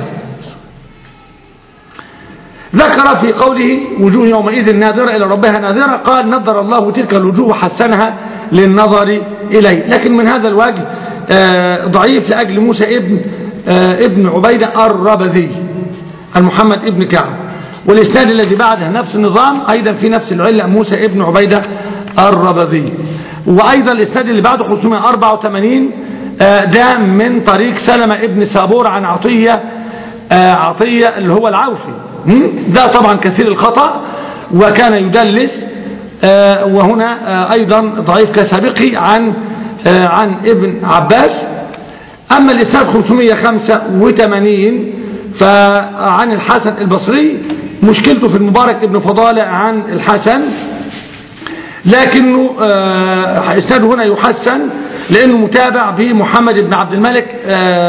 ذكر في قوله وجوه يومئذ ناظرة إلى ربها ناظرة، قال نظر الله تلك الوجوه وحسنها للنظر إليه، لكن من هذا الوجه ضعيف لأجل موسى ابن ابن عبيدة الربذي المحمد ابن كعب. والإسناد الذي بعده نفس النظام أيضا في نفس العلة موسى ابن عبيدة الربذي. وأيضا الإسناد اللي بعده خمسمائة وأربعة وثمانين ده من طريق سلمة ابن سابور عن عطية عطية اللي هو العوفي، ده طبعا كثير الخطأ وكان يدلس، وهنا أيضا ضعيف كسابقه عن عن ابن عباس. أما الإسناد خمسمائة وخمسة وثمانين فعن الحسن البصري، مشكلته في المبارك ابن فضالة عن الحسن، لكنه إسناده هنا يحسن لأنه متابع بمحمد بن عبد الملك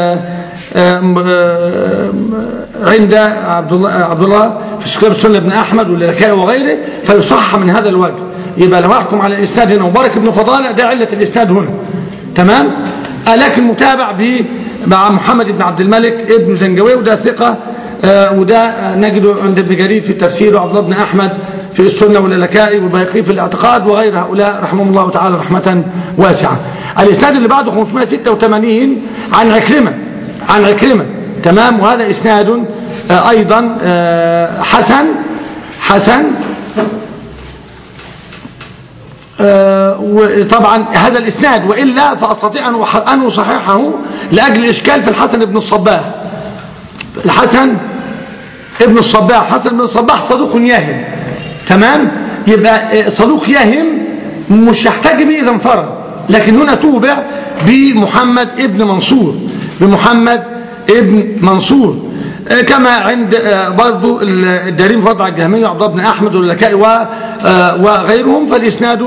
عند عبد الله عبد الله في كتاب السنة بن أحمد واللالكائي وغيره، فيصح من هذا الوجه. يبقى لو أحكم على الإسناد هنا مبارك بن فضالة ده علة الإسناد هنا، تمام، لكن متابع ب مع محمد بن عبد الملك ابن زنجوي، وده ثقة، وده نجده عند ابن جرير في التفسير وعبد الله بن أحمد في السنة واللالكائي والبيهقي في الاعتقاد وغير هؤلاء رحمهم الله تعالى رحمة واسعة. الإسناد اللي بعده خمسمائة وستة وثمانين عن عكرمة عن عكرمة تمام، وهذا إسناد أيضا حسن حسن وطبعا هذا الإسناد وإلا فأستطيع أن أصححه لأجل إشكال في الحسن بن الصباح. الحسن ابن الصباح حسن بن الصباح صدوق يهم، تمام، يبقى صدوق يهم مش يحتاج به إذا انفرد، لكن هنا توبع بمحمد ابن منصور بمحمد ابن منصور كما عند برضو الدارمي في وضع الجهمية وعبد الله بن أحمد واللالكائي وغيرهم، فالإسناد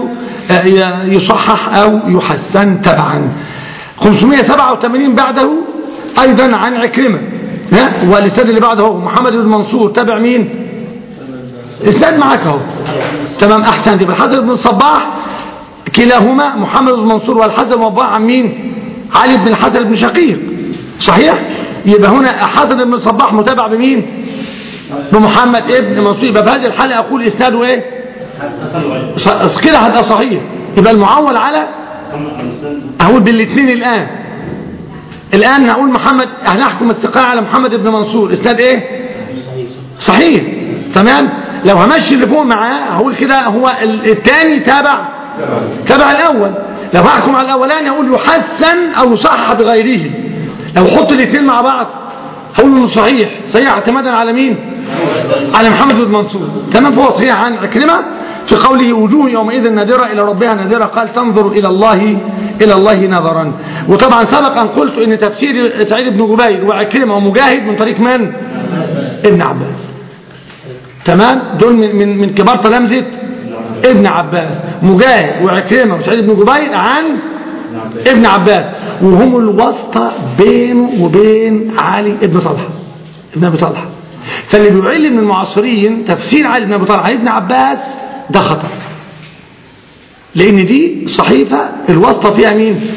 يصحح أو يحسن تبعا. خمسمائة وسبعة وثمانين بعده أيضا عن عكرمة، والإسناد اللي بعده هو محمد بن منصور تبع مين؟ إسناد معك اهو، تمام، أحسن. يبقى الحسن بن الصباح كلاهما محمد بن منصور والحسن بن الصباح عن مين؟ علي بن الحسن بن شقيق، صحيح؟ يبقى هنا حسن بن الصباح متابع بمين؟ بمحمد ابن منصور. يبقى في هذه الحالة أقول إسناده إيه؟ كده هذا صحيح. يبقى المعول على أقول بالاثنين الآن الآن هقول محمد، هنحكم استقاء على محمد بن منصور، إسناد إيه؟ صحيح، تمام. لو همشي اللي فوق معاه هقول كده هو الثاني تابع تابع الأول. لو هحكم على الأولاني هقول يحسن أو يصحح بغيره. لو حط الاثنين مع بعض هقول انه صحيح صحيح اعتمادا على مين؟ على محمد بن منصور، تمام. فهو صحيح عن عكرمة في قوله وجوه يومئذ نادرة إلى ربها نادرة، قال تنظر إلى الله إلى الله نظرا. وطبعا سبق أن قلت إن تفسير سعيد بن جبير وعكرمة ومجاهد من طريق من؟ ابن عباس، تمام. دول من من, من كبار تلامذة ابن عباس، مجاهد وعكرمة وسعيد بن جبير عن ابن عباس، وهم الواسطة بينه وبين علي ابن طلحة ابن أبي طلحة. فاللي بيعلم من المعاصرين تفسير علي بن أبي طلحة علي ابن عباس ده خطأ، لأن دي صحيفة الواسطة فيها مين؟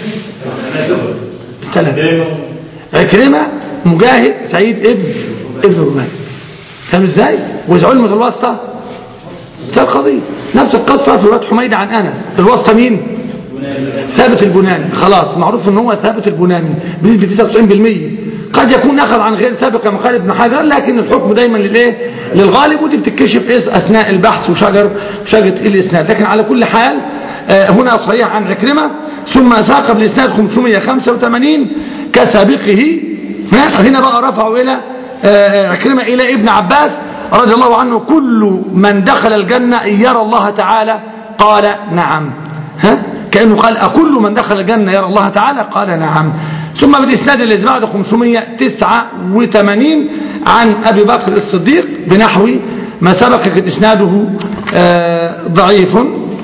الثلاثة، عكرمة مجاهد سعيد ابن ابن جبير، فاهم ازاي؟ وإذا علمت الواسطة ده القضية. نفس القصة في رواية حميد عن أنس، الواسطة مين؟ ثابت البناني، خلاص معروف ان هو ثابت البناني بنسبة تسعة وتسعين بالمئة. قد يكون اخذ عن غير سابق كما قال ابن حجر، لكن الحكم دايما للايه؟ للغالب، ودي بتكتشف اثناء البحث وشجر شجره الاسناد. لكن على كل حال هنا صحيح عن عكرمة، ثم ساق بالاسناد خمسمائة وخمسة وثمانين كسابقه. هنا بقى رفعوا الى عكرمة الى ابن عباس رضي الله عنه، كل من دخل الجنة يرى الله تعالى، قال نعم. ها كأنه قال أكل من دخل الجنة يرى الله تعالى، قال نعم. ثم بالإسناد الذي بعد خمسمائة وتسعة وثمانين عن أبي بكر الصديق بنحو ما سبق، إسناده ضعيف.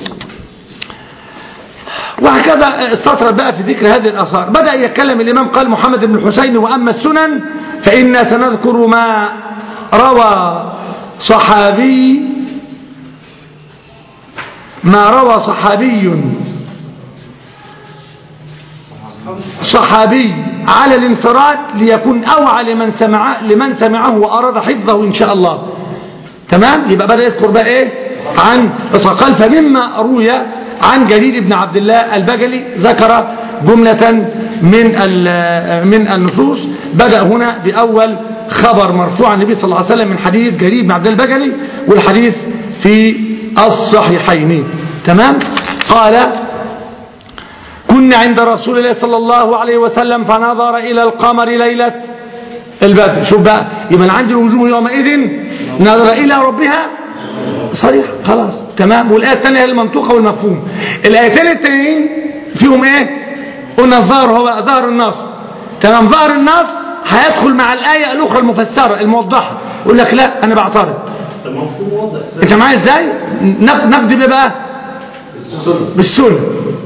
وهكذا استطرد بقى في ذكر هذه الآثار. بدأ يتكلم الإمام قال محمد بن الحسين وأما السنن فإنا سنذكر ما روى صحابي ما روى صحابي صحابي على الانفراد ليكون أوعى لمن سمعه لمن سمعه وأراد حفظه إن شاء الله. تمام. يبقى بدأ يذكر بقى إيه عن قال فمما روي عن جرير بن عبد الله البجلي ذكر جملة من من النصوص. بدأ هنا بأول خبر مرفوع عن النبي صلى الله عليه وسلم من حديث جرير بن عبد الله البجلي، والحديث في الصحيحين. تمام. قال كنا عند رسول الله صلى الله عليه وسلم فنظر إلى القمر ليلة البدر. شوف بقى، يبقى عندي الوجوه يومئذ نظر إلى ربها صريح. خلاص. تمام. والآية الثانية المنطوقة والمفهوم. الآيتين الثانيين فيهم ايه؟ قلنا الظاهر هو ظاهر النص. تمام. ظاهر النص هيدخل مع الآية الأخرى المفسرة الموضحة. يقول لك لا أنا بعترض. انت معايا ازاي؟ نقضي بيه بقى بالسنة.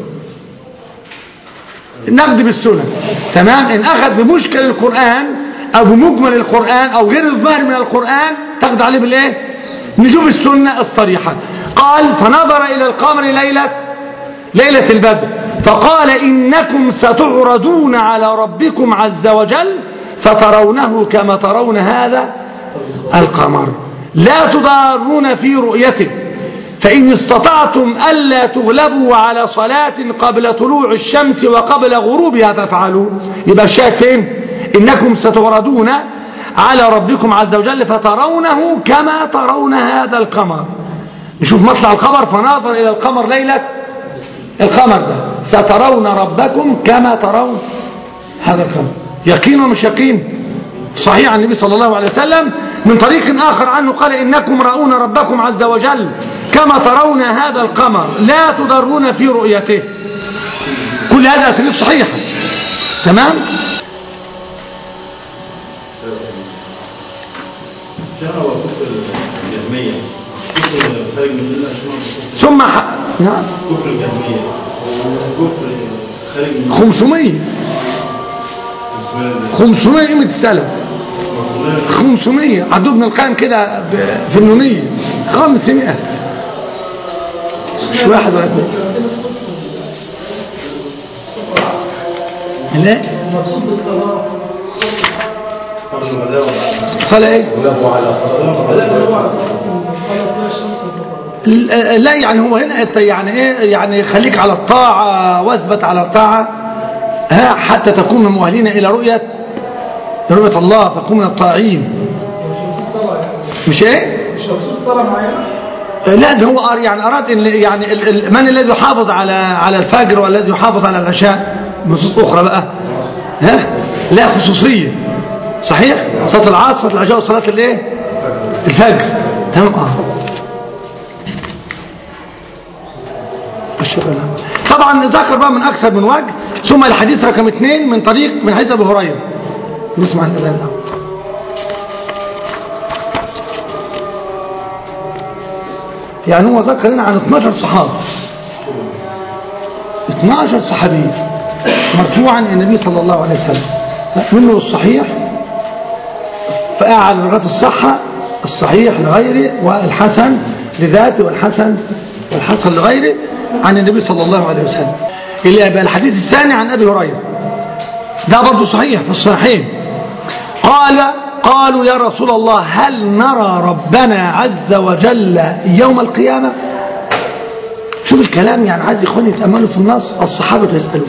نقضي بالسنة. تمام. ان اخذ بمشكل القرآن او بمجمل القرآن او غير الظاهر من القرآن تقضي عليه بالايه؟ نشوف السنة الصريحة. قال فنظر الى القمر ليلة ليلة البدر فقال إنكم ستعرضون على ربكم عز وجل فترونه كما ترون هذا القمر لا تضارون في رؤيته فإن استطعتم ألا تغلبوا على صلاة قبل طلوع الشمس وقبل غروبها فافعلوا. يبقى الشاهد فين؟ إنكم ستعرضون على ربكم عز وجل فترونه كما ترون هذا القمر. نشوف مطلع الخبر فناظر إلى القمر ليلة القمر ده سترون ربكم كما ترون هذا القمر. يقين ومش يقين؟ صحيح عن النبي صلى الله عليه وسلم من طريق آخر عنه قال إنكم رأون ربكم عز وجل كما ترون هذا القمر لا تضرون في رؤيته. كل هذا أساليب صحيحة. تمام. ثم ح... نعم خمسمية خمسمية قيمة السلف خمسمية عدو ابن القيم كده في النونية خمسمائة مش واحد ولا اثنين. لا صلاة ايه؟ لا يعني هو هنا يعني ايه يعني خليك على الطاعة واثبت على الطاعة ها حتى تكون من مؤهلين الى رؤية رؤية الله فكون من الطاعين. مش ايه؟ لا ده هو يعني اراد ان يعني من الذي يحافظ على على الفجر والذي يحافظ على العشاء نصوص اخرى بقى ها لا خصوصية. صحيح. صلاة العصر صلاة العشاء وصلاة الايه الفجر. تمام. اه طبعا ذكر بقى من اكثر من وجه. ثم الحديث رقم اثنين من طريق من حديث ابو هريره. نسمع الاذان ده. يعني هو ذكر لنا عن اثناشر صحابي اثناشر صحابي مرفوعا النبي صلى الله عليه وسلم منه الصحيح فأعلى درجات الصحة الصحيح لغيره والحسن لذاته والحسن والحسن لغيره عن النبي صلى الله عليه وسلم. اللي يبقى الحديث الثاني عن أبي هريرة ده برضه صحيح في الصحيحين. قال قالوا يا رسول الله هل نرى ربنا عز وجل يوم القيامة؟ شوف الكلام يعني عايز إخواني يتأملوا في النص. الصحابة يسألون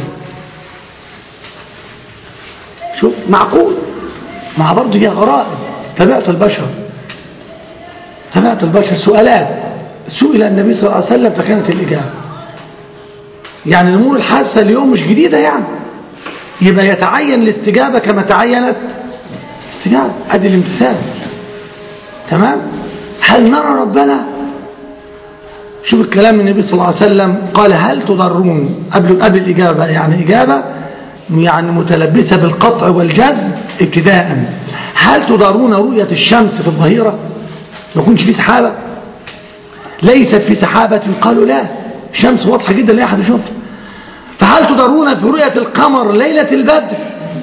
شوف معقول مع برضه هي غرائب. تبعت البشر تبعت البشر سؤالات سئل النبي صلى الله عليه وسلم فكانت الإجابة. يعني الأمور الحاسة اليوم مش جديدة يعني يبقى يتعين الاستجابة كما تعينت استجابة. أدي الامتثال. تمام. هل نرى ربنا؟ شوف الكلام من النبي صلى الله عليه وسلم قال هل تضرون قبل قبل الإجابة يعني إجابة يعني متلبسة بالقطع والجزم ابتداء. هل تضرون رؤية الشمس في الظهيرة؟ ما يكونش في سحابة؟ ليست في سحابة؟ قالوا لا الشمس واضحة جدا لا أحد يشوفها. فهل تضرون في رؤية القمر ليلة البدر؟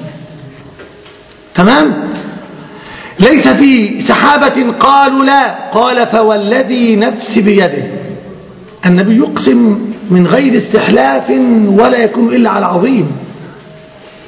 تمام. ليس في سحابة؟ قالوا لا. قال فوالذي نفسي بيده. النبي يقسم من غير استحلاف ولا يكون إلا على عظيم.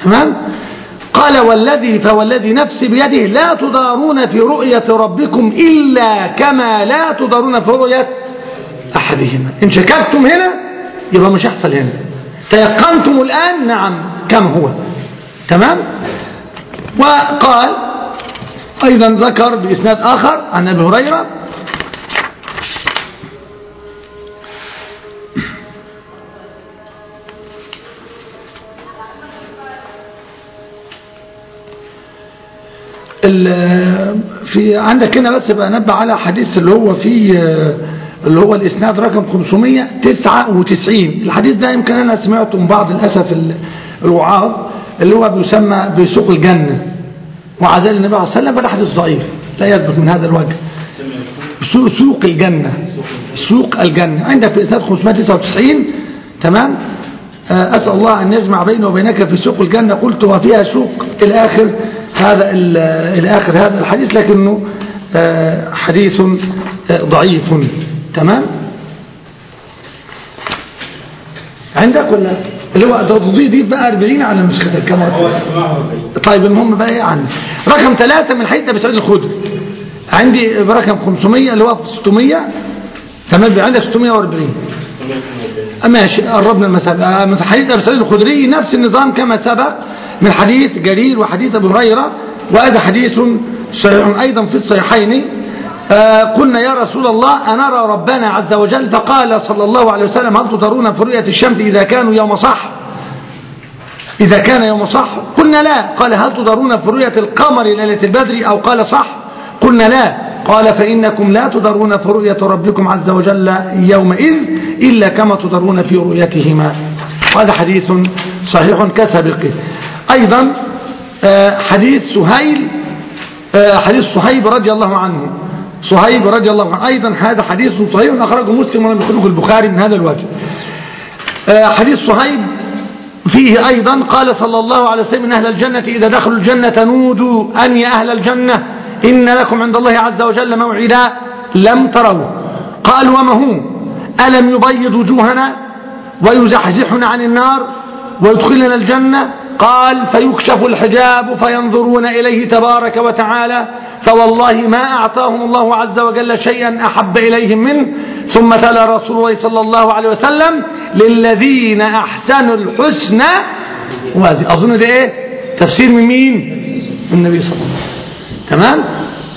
تمام. قال والذي فوالذي نفسي بيده لا تضارون في رؤية ربكم إلا كما لا تضارون في رؤية أحدهما. إن شككتم هنا يبقى مش هيحصل هنا، تيقنتم الآن نعم كم هو. تمام. وقال أيضا ذكر بإسناد آخر عن أبي هريرة في عندك هنا بس بقى نبه على حديث اللي هو فيه اللي هو الإسناد رقم خمسمائة وتسعة وتسعين. الحديث ده يمكن أنا سمعته من بعض للأسف الوعاظ اللي هو بيسمى بسوق الجنة وعزال النبي عليه الصلاة والسلام، فده حديث ضعيف لا يثبت من هذا الوجه. سوق الجنة، سوق الجنة عندك في إسناد خمسمائة وتسعة وتسعين. تمام. أسأل الله أن يجمع بيني وبينك في سوق الجنة. قلت وفيها سوق الآخر هذا الآخر هذا الحديث لكنه حديث ضعيف. تمام. عندك ولا اللي هو تضيف دي بقى أربعين على نسختك كما طيب. المهم بقى ايه عندي رقم ثلاثة من حديث أبي سعيد الخدري، عندي برقم خمسمائة اللي هو ستمائة. تمام. عندك ستمائة وأربعين. ماشي قربنا المسافة. من حديث أبي سعيد الخدري نفس النظام كما سبق من حديث جرير وحديث أبي هريرة، وهذا حديث صحيح أيضا في الصحيحين. آه قلنا يا رسول الله أنرى ربنا عز وجل، فقال صلى الله عليه وسلم هل تضرون في رؤية الشمس إذا كانوا يوم صح إذا كان يوم صح؟ قلنا لا. قال هل تضرون في رؤية القمر ليلة البدر أو قال صح؟ قلنا لا. قال فإنكم لا تضرون في رؤية ربكم عز وجل يومئذ إلا كما تضرون في رؤيتهما. وهذا حديث صحيح كسابقه. أيضا آه حديث سهيل آه حديث صهيب رضي الله عنه صهيب رضي الله عنه أيضا هذا حديث صحيح أخرجه مسلم ولم يخرجه البخاري من هذا الوجه. آه حديث صهيب فيه أيضا قال صلى الله عليه وسلم إن أهل الجنة إذا دخلوا الجنة نودوا أن يا أهل الجنة إن لكم عند الله عز وجل موعدا لم تروا. قال وما هو؟ ألم يبيض وجوهنا ويزحزحنا عن النار ويدخلنا الجنة؟ قال فيكشف الحجاب فينظرون إليه تبارك وتعالى فوالله ما أعطاهم الله عز وجل شيئا أحب إليهم منه. ثم تلا رسول الله صلى الله عليه وسلم للذين أحسنوا الحسنى وهذه. أظن ده إيه تفسير من مين؟ النبي صلى الله عليه وسلم. تمام.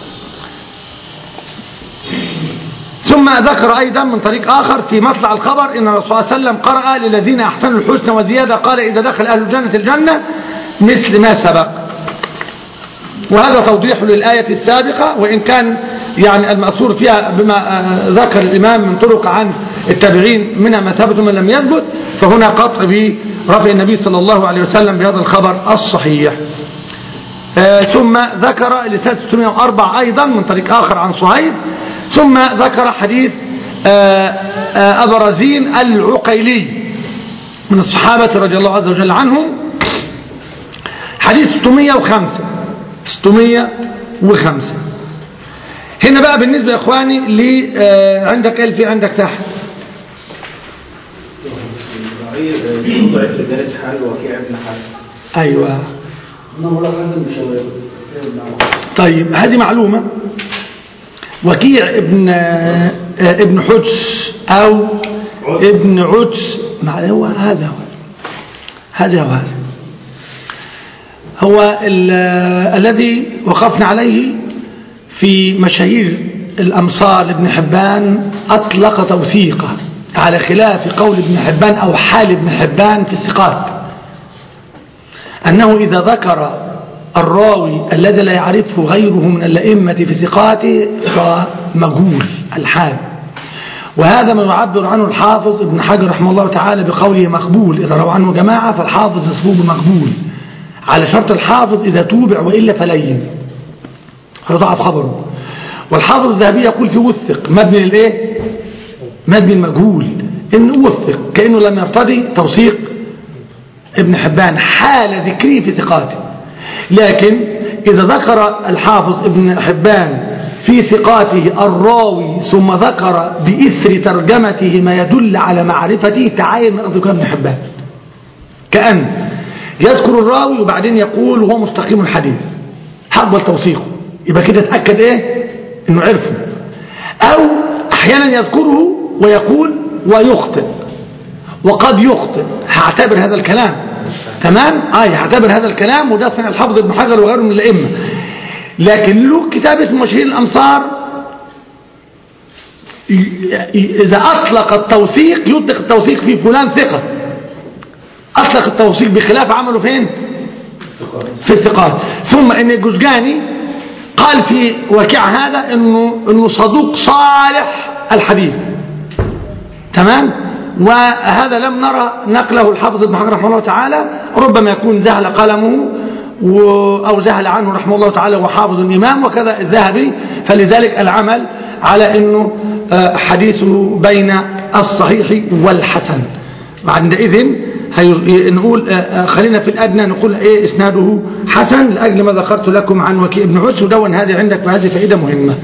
ثم ذكر أيضا من طريق آخر في مطلع الخبر إن الرسول صلى الله عليه وسلم قرأ للذين أحسنوا الحسنى وزيادة، قال إذا دخل أهل الجنة الجنة مثل ما سبق. وهذا توضيح للآية السابقة، وإن كان يعني المأثور فيها بما ذكر الإمام من طرق عن التابعين منها ما ثبت ومن لم يثبت، فهنا قطع برفع النبي صلى الله عليه وسلم بهذا الخبر الصحيح. آه ثم ذكر الإسناد ستمائة وأربعة أيضا من طريق آخر عن صهيب. ثم ذكر حديث آه آه أبرزين العقيلي من الصحابة رضي الله عز وجل عنهم، حديث ستمائة وخمسة ستمائة وخمسة. هنا بقى بالنسبة يا إخواني ل آه عندك إيه في عندك تحت أيوة. طيب هذه معلومة. وكيع ابن ابن حدس أو ابن عدس هو هذا هو هذا هو هذا هو الذي وقفنا عليه في مشاهير الأمصار لابن حبان. أطلق توثيقه على خلاف قول ابن حبان أو حال ابن حبان في الثقات، أنه إذا ذكر الراوي الذي لا يعرفه غيره من الأئمة في ثقاته فمجهول الحال. وهذا ما يعبر عنه الحافظ ابن حجر رحمه الله تعالى بقوله مقبول. إذا روى عنه جماعة فالحافظ يصفه بمقبول على شرط الحافظ إذا توبع وإلا فلين فضعف خبره. والحافظ الذهبي يقول في وثق مبني للإيه؟ مبني المجهول إن وثق كأنه لم يرتضي توثيق ابن حبان حال ذكره في ثقاته. لكن إذا ذكر الحافظ ابن حبان في ثقاته الراوي ثم ذكر بإثر ترجمته ما يدل على معرفته تعين من أصدقاء ابن حبان، كأن يذكر الراوي وبعدين يقول وهو مستقيم الحديث حقبل توثيقه، يبقى كده اتأكد ايه انه عرفه. او احيانا يذكره ويقول ويخطئ، وقد يخطئ، هعتبر هذا الكلام تمام. اه هعتبر هذا الكلام، وده صنع الحافظ ابن حجر وغيره من الائمه. لكن له كتاب اسمه مشاهير الامصار، اذا اطلق التوثيق يطلق التوثيق في فلان ثقه، اطلق التوثيق بخلاف عمله فين؟ في الثقات. ثم ان الجزجاني قال في وكيع هذا انه انه صدوق صالح الحديث تمام. وهذا لم نرى نقله الحافظ ابن حجر رحمه الله تعالى، ربما يكون زهل قلمه أو زهل عنه رحمه الله تعالى وحافظ الإمام، وكذا الذهبي. فلذلك العمل على أنه حديثه بين الصحيح والحسن. عندئذ نقول خلينا في الأدنى نقول إيه اسناده حسن، لأجل ما ذكرت لكم عن وكيع بن عتس، ودون هذه عندك، وهذه فائدة مهمة.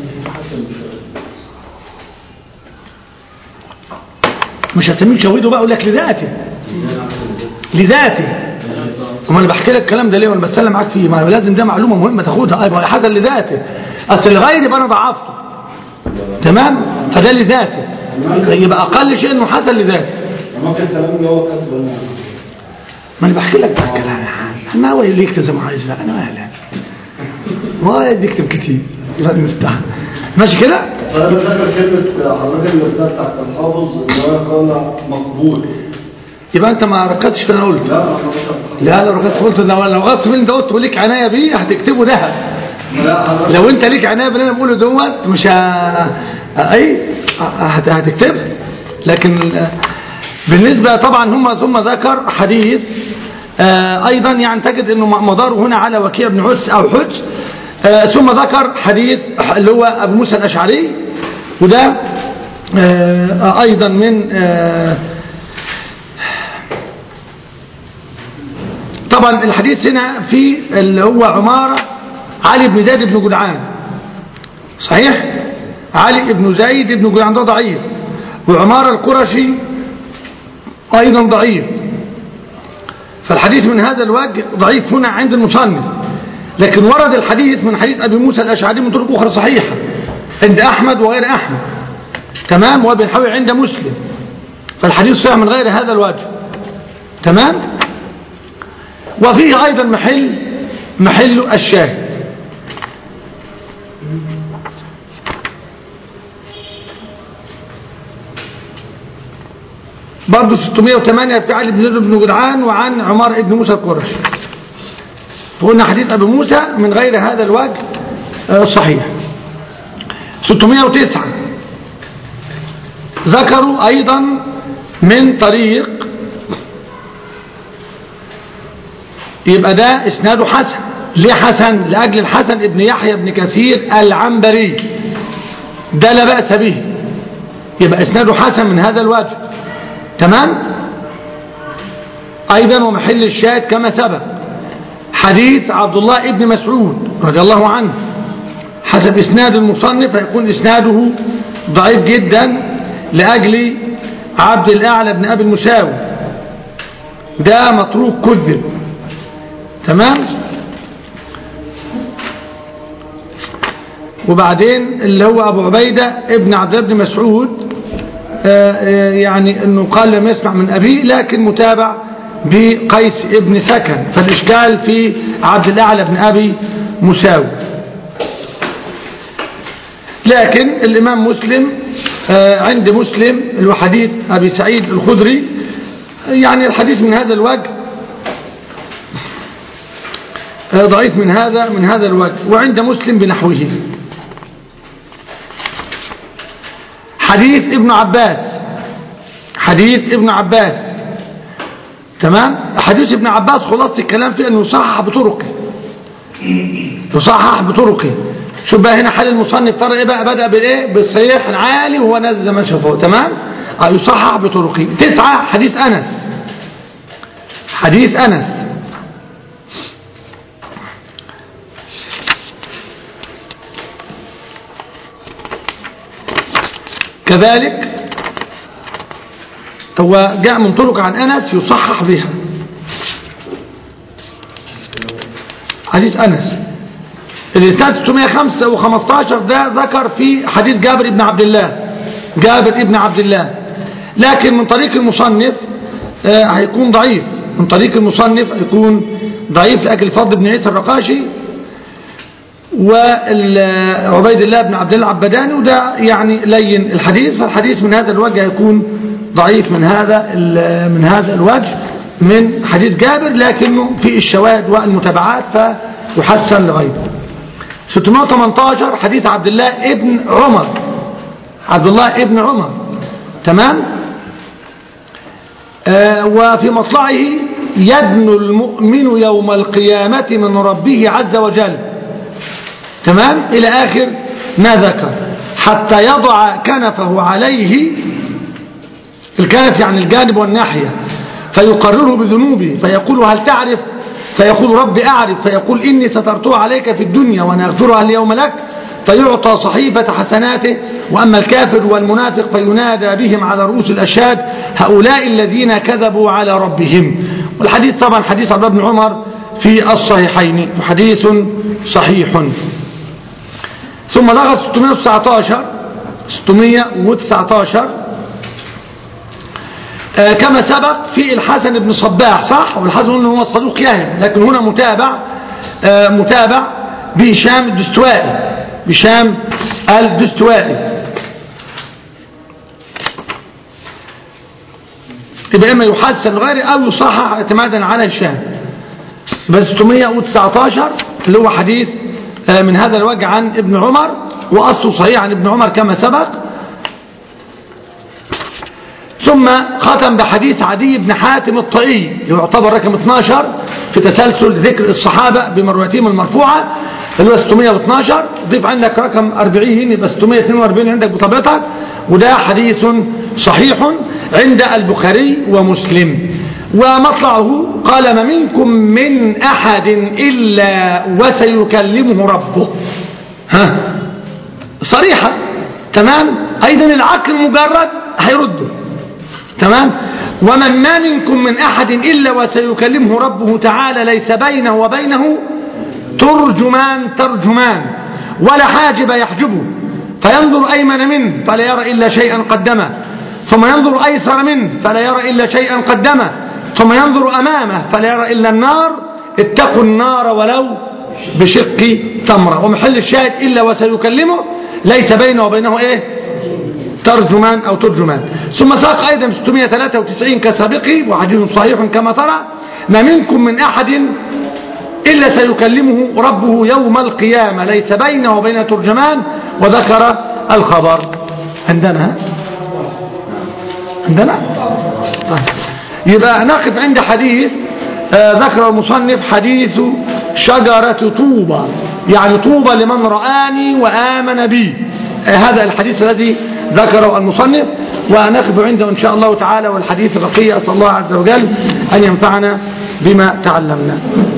مش هسميه شويده بقى، اقول لك لذاته لذاته. وما انا بحكي لك الكلام ده ليه وانا بتسلم معاك فيه؟ ما لازم ده معلومه مهمه تاخدها. ايوه حسن لذاته، اصل الغير يبقى انا ضعفته تمام، فده لذاته يبقى اقل شيء انه حسن لذاته. ممكن الكلام اللي هو كاتبه ما انا بحكي لك بقى الكلام، ما هو اللي يكتب زي ما عايز بقى، انا مالي ما يكتب كتير الله المستعان. ماشي كده. انا بتذكر كلمه حضرتك اللي بتاعت الحافظ اللي هو قال مقبول، يبقى انت ما ركزتش في اللي انا قلته. لا لا لو ركزت قلت لو لو ركزت في اللي انت قلته وليك عنايه بيه هتكتبه ده. لو انت ليك عنايه باللي انا بقوله دوت مش ه... اي هتكتب. لكن بالنسبه طبعا هم ثم ذكر حديث آه ايضا يعني تجد انه مداره هنا على وكيع بن عتس او حتس. آه ثم ذكر حديث اللي هو ابو موسى الاشعري، وده آه ايضا من آه طبعا الحديث هنا في اللي هو عمارة علي بن زيد بن جدعان، صحيح؟ علي بن زيد بن جدعان ده ضعيف، وعمارة القرشي ايضا ضعيف. فالحديث من هذا الوجه ضعيف هنا عند المصنف. لكن ورد الحديث من حديث ابي موسى الاشعري من طرق اخرى صحيحه عند احمد وغير احمد تمام، وابن حوي عند مسلم. فالحديث صحيح من غير هذا الوجه تمام. وفيه ايضا محل محل الشاهد. برضه ستمائة وثمانية في علي بن زيد بن جدعان وعن عمار بن موسى القرشي. قلنا حديث ابي موسى من غير هذا الوجه صحيح. ستمائة وتسعة ذكروا ايضا من طريق، يبقى ده اسناده حسن. ليه حسن؟ لاجل الحسن ابن يحيى بن كثير العنبري، ده لا بأس به، يبقى اسناده حسن من هذا الوجه تمام. ايضا ومحل الشاهد كما سبق حديث عبد الله ابن مسعود رضي الله عنه، حسب اسناد المصنف هيكون اسناده ضعيف جدا لاجل عبد الاعلى بن ابي المساوي، ده متروك كذب تمام. وبعدين اللي هو ابو عبيده ابن عبد الله بن مسعود يعني انه قال لم يسمع من ابيه، لكن متابع بقيس ابن سكن، فالاشكال في عبد الاعلى بن ابي مساوي. لكن الامام مسلم عند مسلم اللي هو حديث ابي سعيد الخدري، يعني الحديث من هذا الوجه ضعيف من هذا من هذا الوجه. وعند مسلم بنحوه. حديث ابن عباس حديث ابن عباس تمام. حديث ابن عباس خلاص الكلام فيه انه يصحح بطرقه يصحح بطرقه. شوف بقى هنا حال المصنف ترى ايه بقى، بدأ بالايه؟ بالصحيح العالي وهو نازل زي ما شافوه تمام. يصحح بطرقه. تسعة حديث انس حديث انس كذلك هو جاء من طرق عن أنس يصحح بها. حديث أنس. الإسناد ستمائة وخمسة عشر ده ذكر في حديث جابر بن عبد الله، جابر بن عبد الله، لكن من طريق المصنف آه هيكون ضعيف، من طريق المصنف هيكون ضعيف لأجل فضل بن عيسى الرقاشي وعبيد الله بن عبد الله العبداني، وده يعني لين الحديث، فالحديث من هذا الوجه هيكون ضعيف من هذا من هذا الوجه من حديث جابر، لكنه في الشواهد والمتابعات فيحسن لغيره. ستمائة وثمانية عشر حديث عبد الله ابن عمر، عبد الله ابن عمر، تمام. آه وفي مطلعه يدنو المؤمن يوم القيامة من ربه عز وجل، تمام، إلى آخر ما ذكر، حتى يضع كنفه عليه، الكنف يعني الجانب والناحية، فيقرره بذنوبه فيقول هل تعرف؟ فيقول ربي أعرف، فيقول إني سترتها عليك في الدنيا وأنا أغفرها اليوم لك، فيعطى صحيفة حسناته. وأما الكافر والمنافق فينادى بهم على رؤوس الأشهاد هؤلاء الذين كذبوا على ربهم. والحديث طبعا حديث عبد الله بن عمر في الصحيحين، حديث صحيح. ثم ضغط ستمائة وتسعة عشر ستمائة وتسعة عشر آه كما سبق في الحسن بن صباح، صح، والحسن هو الصدوق يهم، لكن هنا متابع آه متابع بهشام الدستوائي، بهشام الدستوائي، يبقى إما يحسن غيره أو يصحح اعتمادا على هشام. بس ستمائة وتسعة عشر اللي هو حديث آه من هذا الوجه عن ابن عمر، وأصله صحيح عن ابن عمر كما سبق. ثم ختم بحديث عدي بن حاتم الطائي، يعتبر رقم اثناشر في تسلسل ذكر الصحابة بمروياتهم المرفوعة، اللي هو ستمائة واثناشر. ضيف عندك رقم أربعين يبقى ستمائة واثنين وأربعين عندك بطبيعتك، وده حديث صحيح عند البخاري ومسلم. ومطلعه قال ما منكم من أحد إلا وسيكلمه ربه، ها صريحة، تمام. أيضا العقل مجرد هيرده، تمام. ومن ما منكم من أحد إلا وسيكلمه ربه تعالى ليس بينه وبينه ترجمان ترجمان ولا حاجب يحجبه، فينظر أيمن منه فلا يرى إلا شيئا قدمه، ثم ينظر أيسر منه فلا يرى إلا شيئا قدمه، ثم ينظر أمامه فلا يرى إلا النار، اتقوا النار ولو بشق تمرة. ومحل الشاهد إلا وسيكلمه ليس بينه وبينه إيه؟ ترجمان أو ترجمان. ثم ساق أيضا ستمائة وثلاثة وتسعين كسابقه وحديث صحيح كما ترى ما منكم من أحد إلا سيكلمه ربه يوم القيامة ليس بينه وبينه ترجمان، وذكر الخبر. عندنا عندنا طيب. يبقى نقف عند حديث آه ذكر المصنف حديث شجرة طوبى، يعني طوبى لمن رآني وآمن بي، آه هذا الحديث الذي ذكره المصنف. ونقف عنده إن شاء الله تعالى، والحديث بقية. أسأل الله عز وجل أن ينفعنا بما تعلمنا.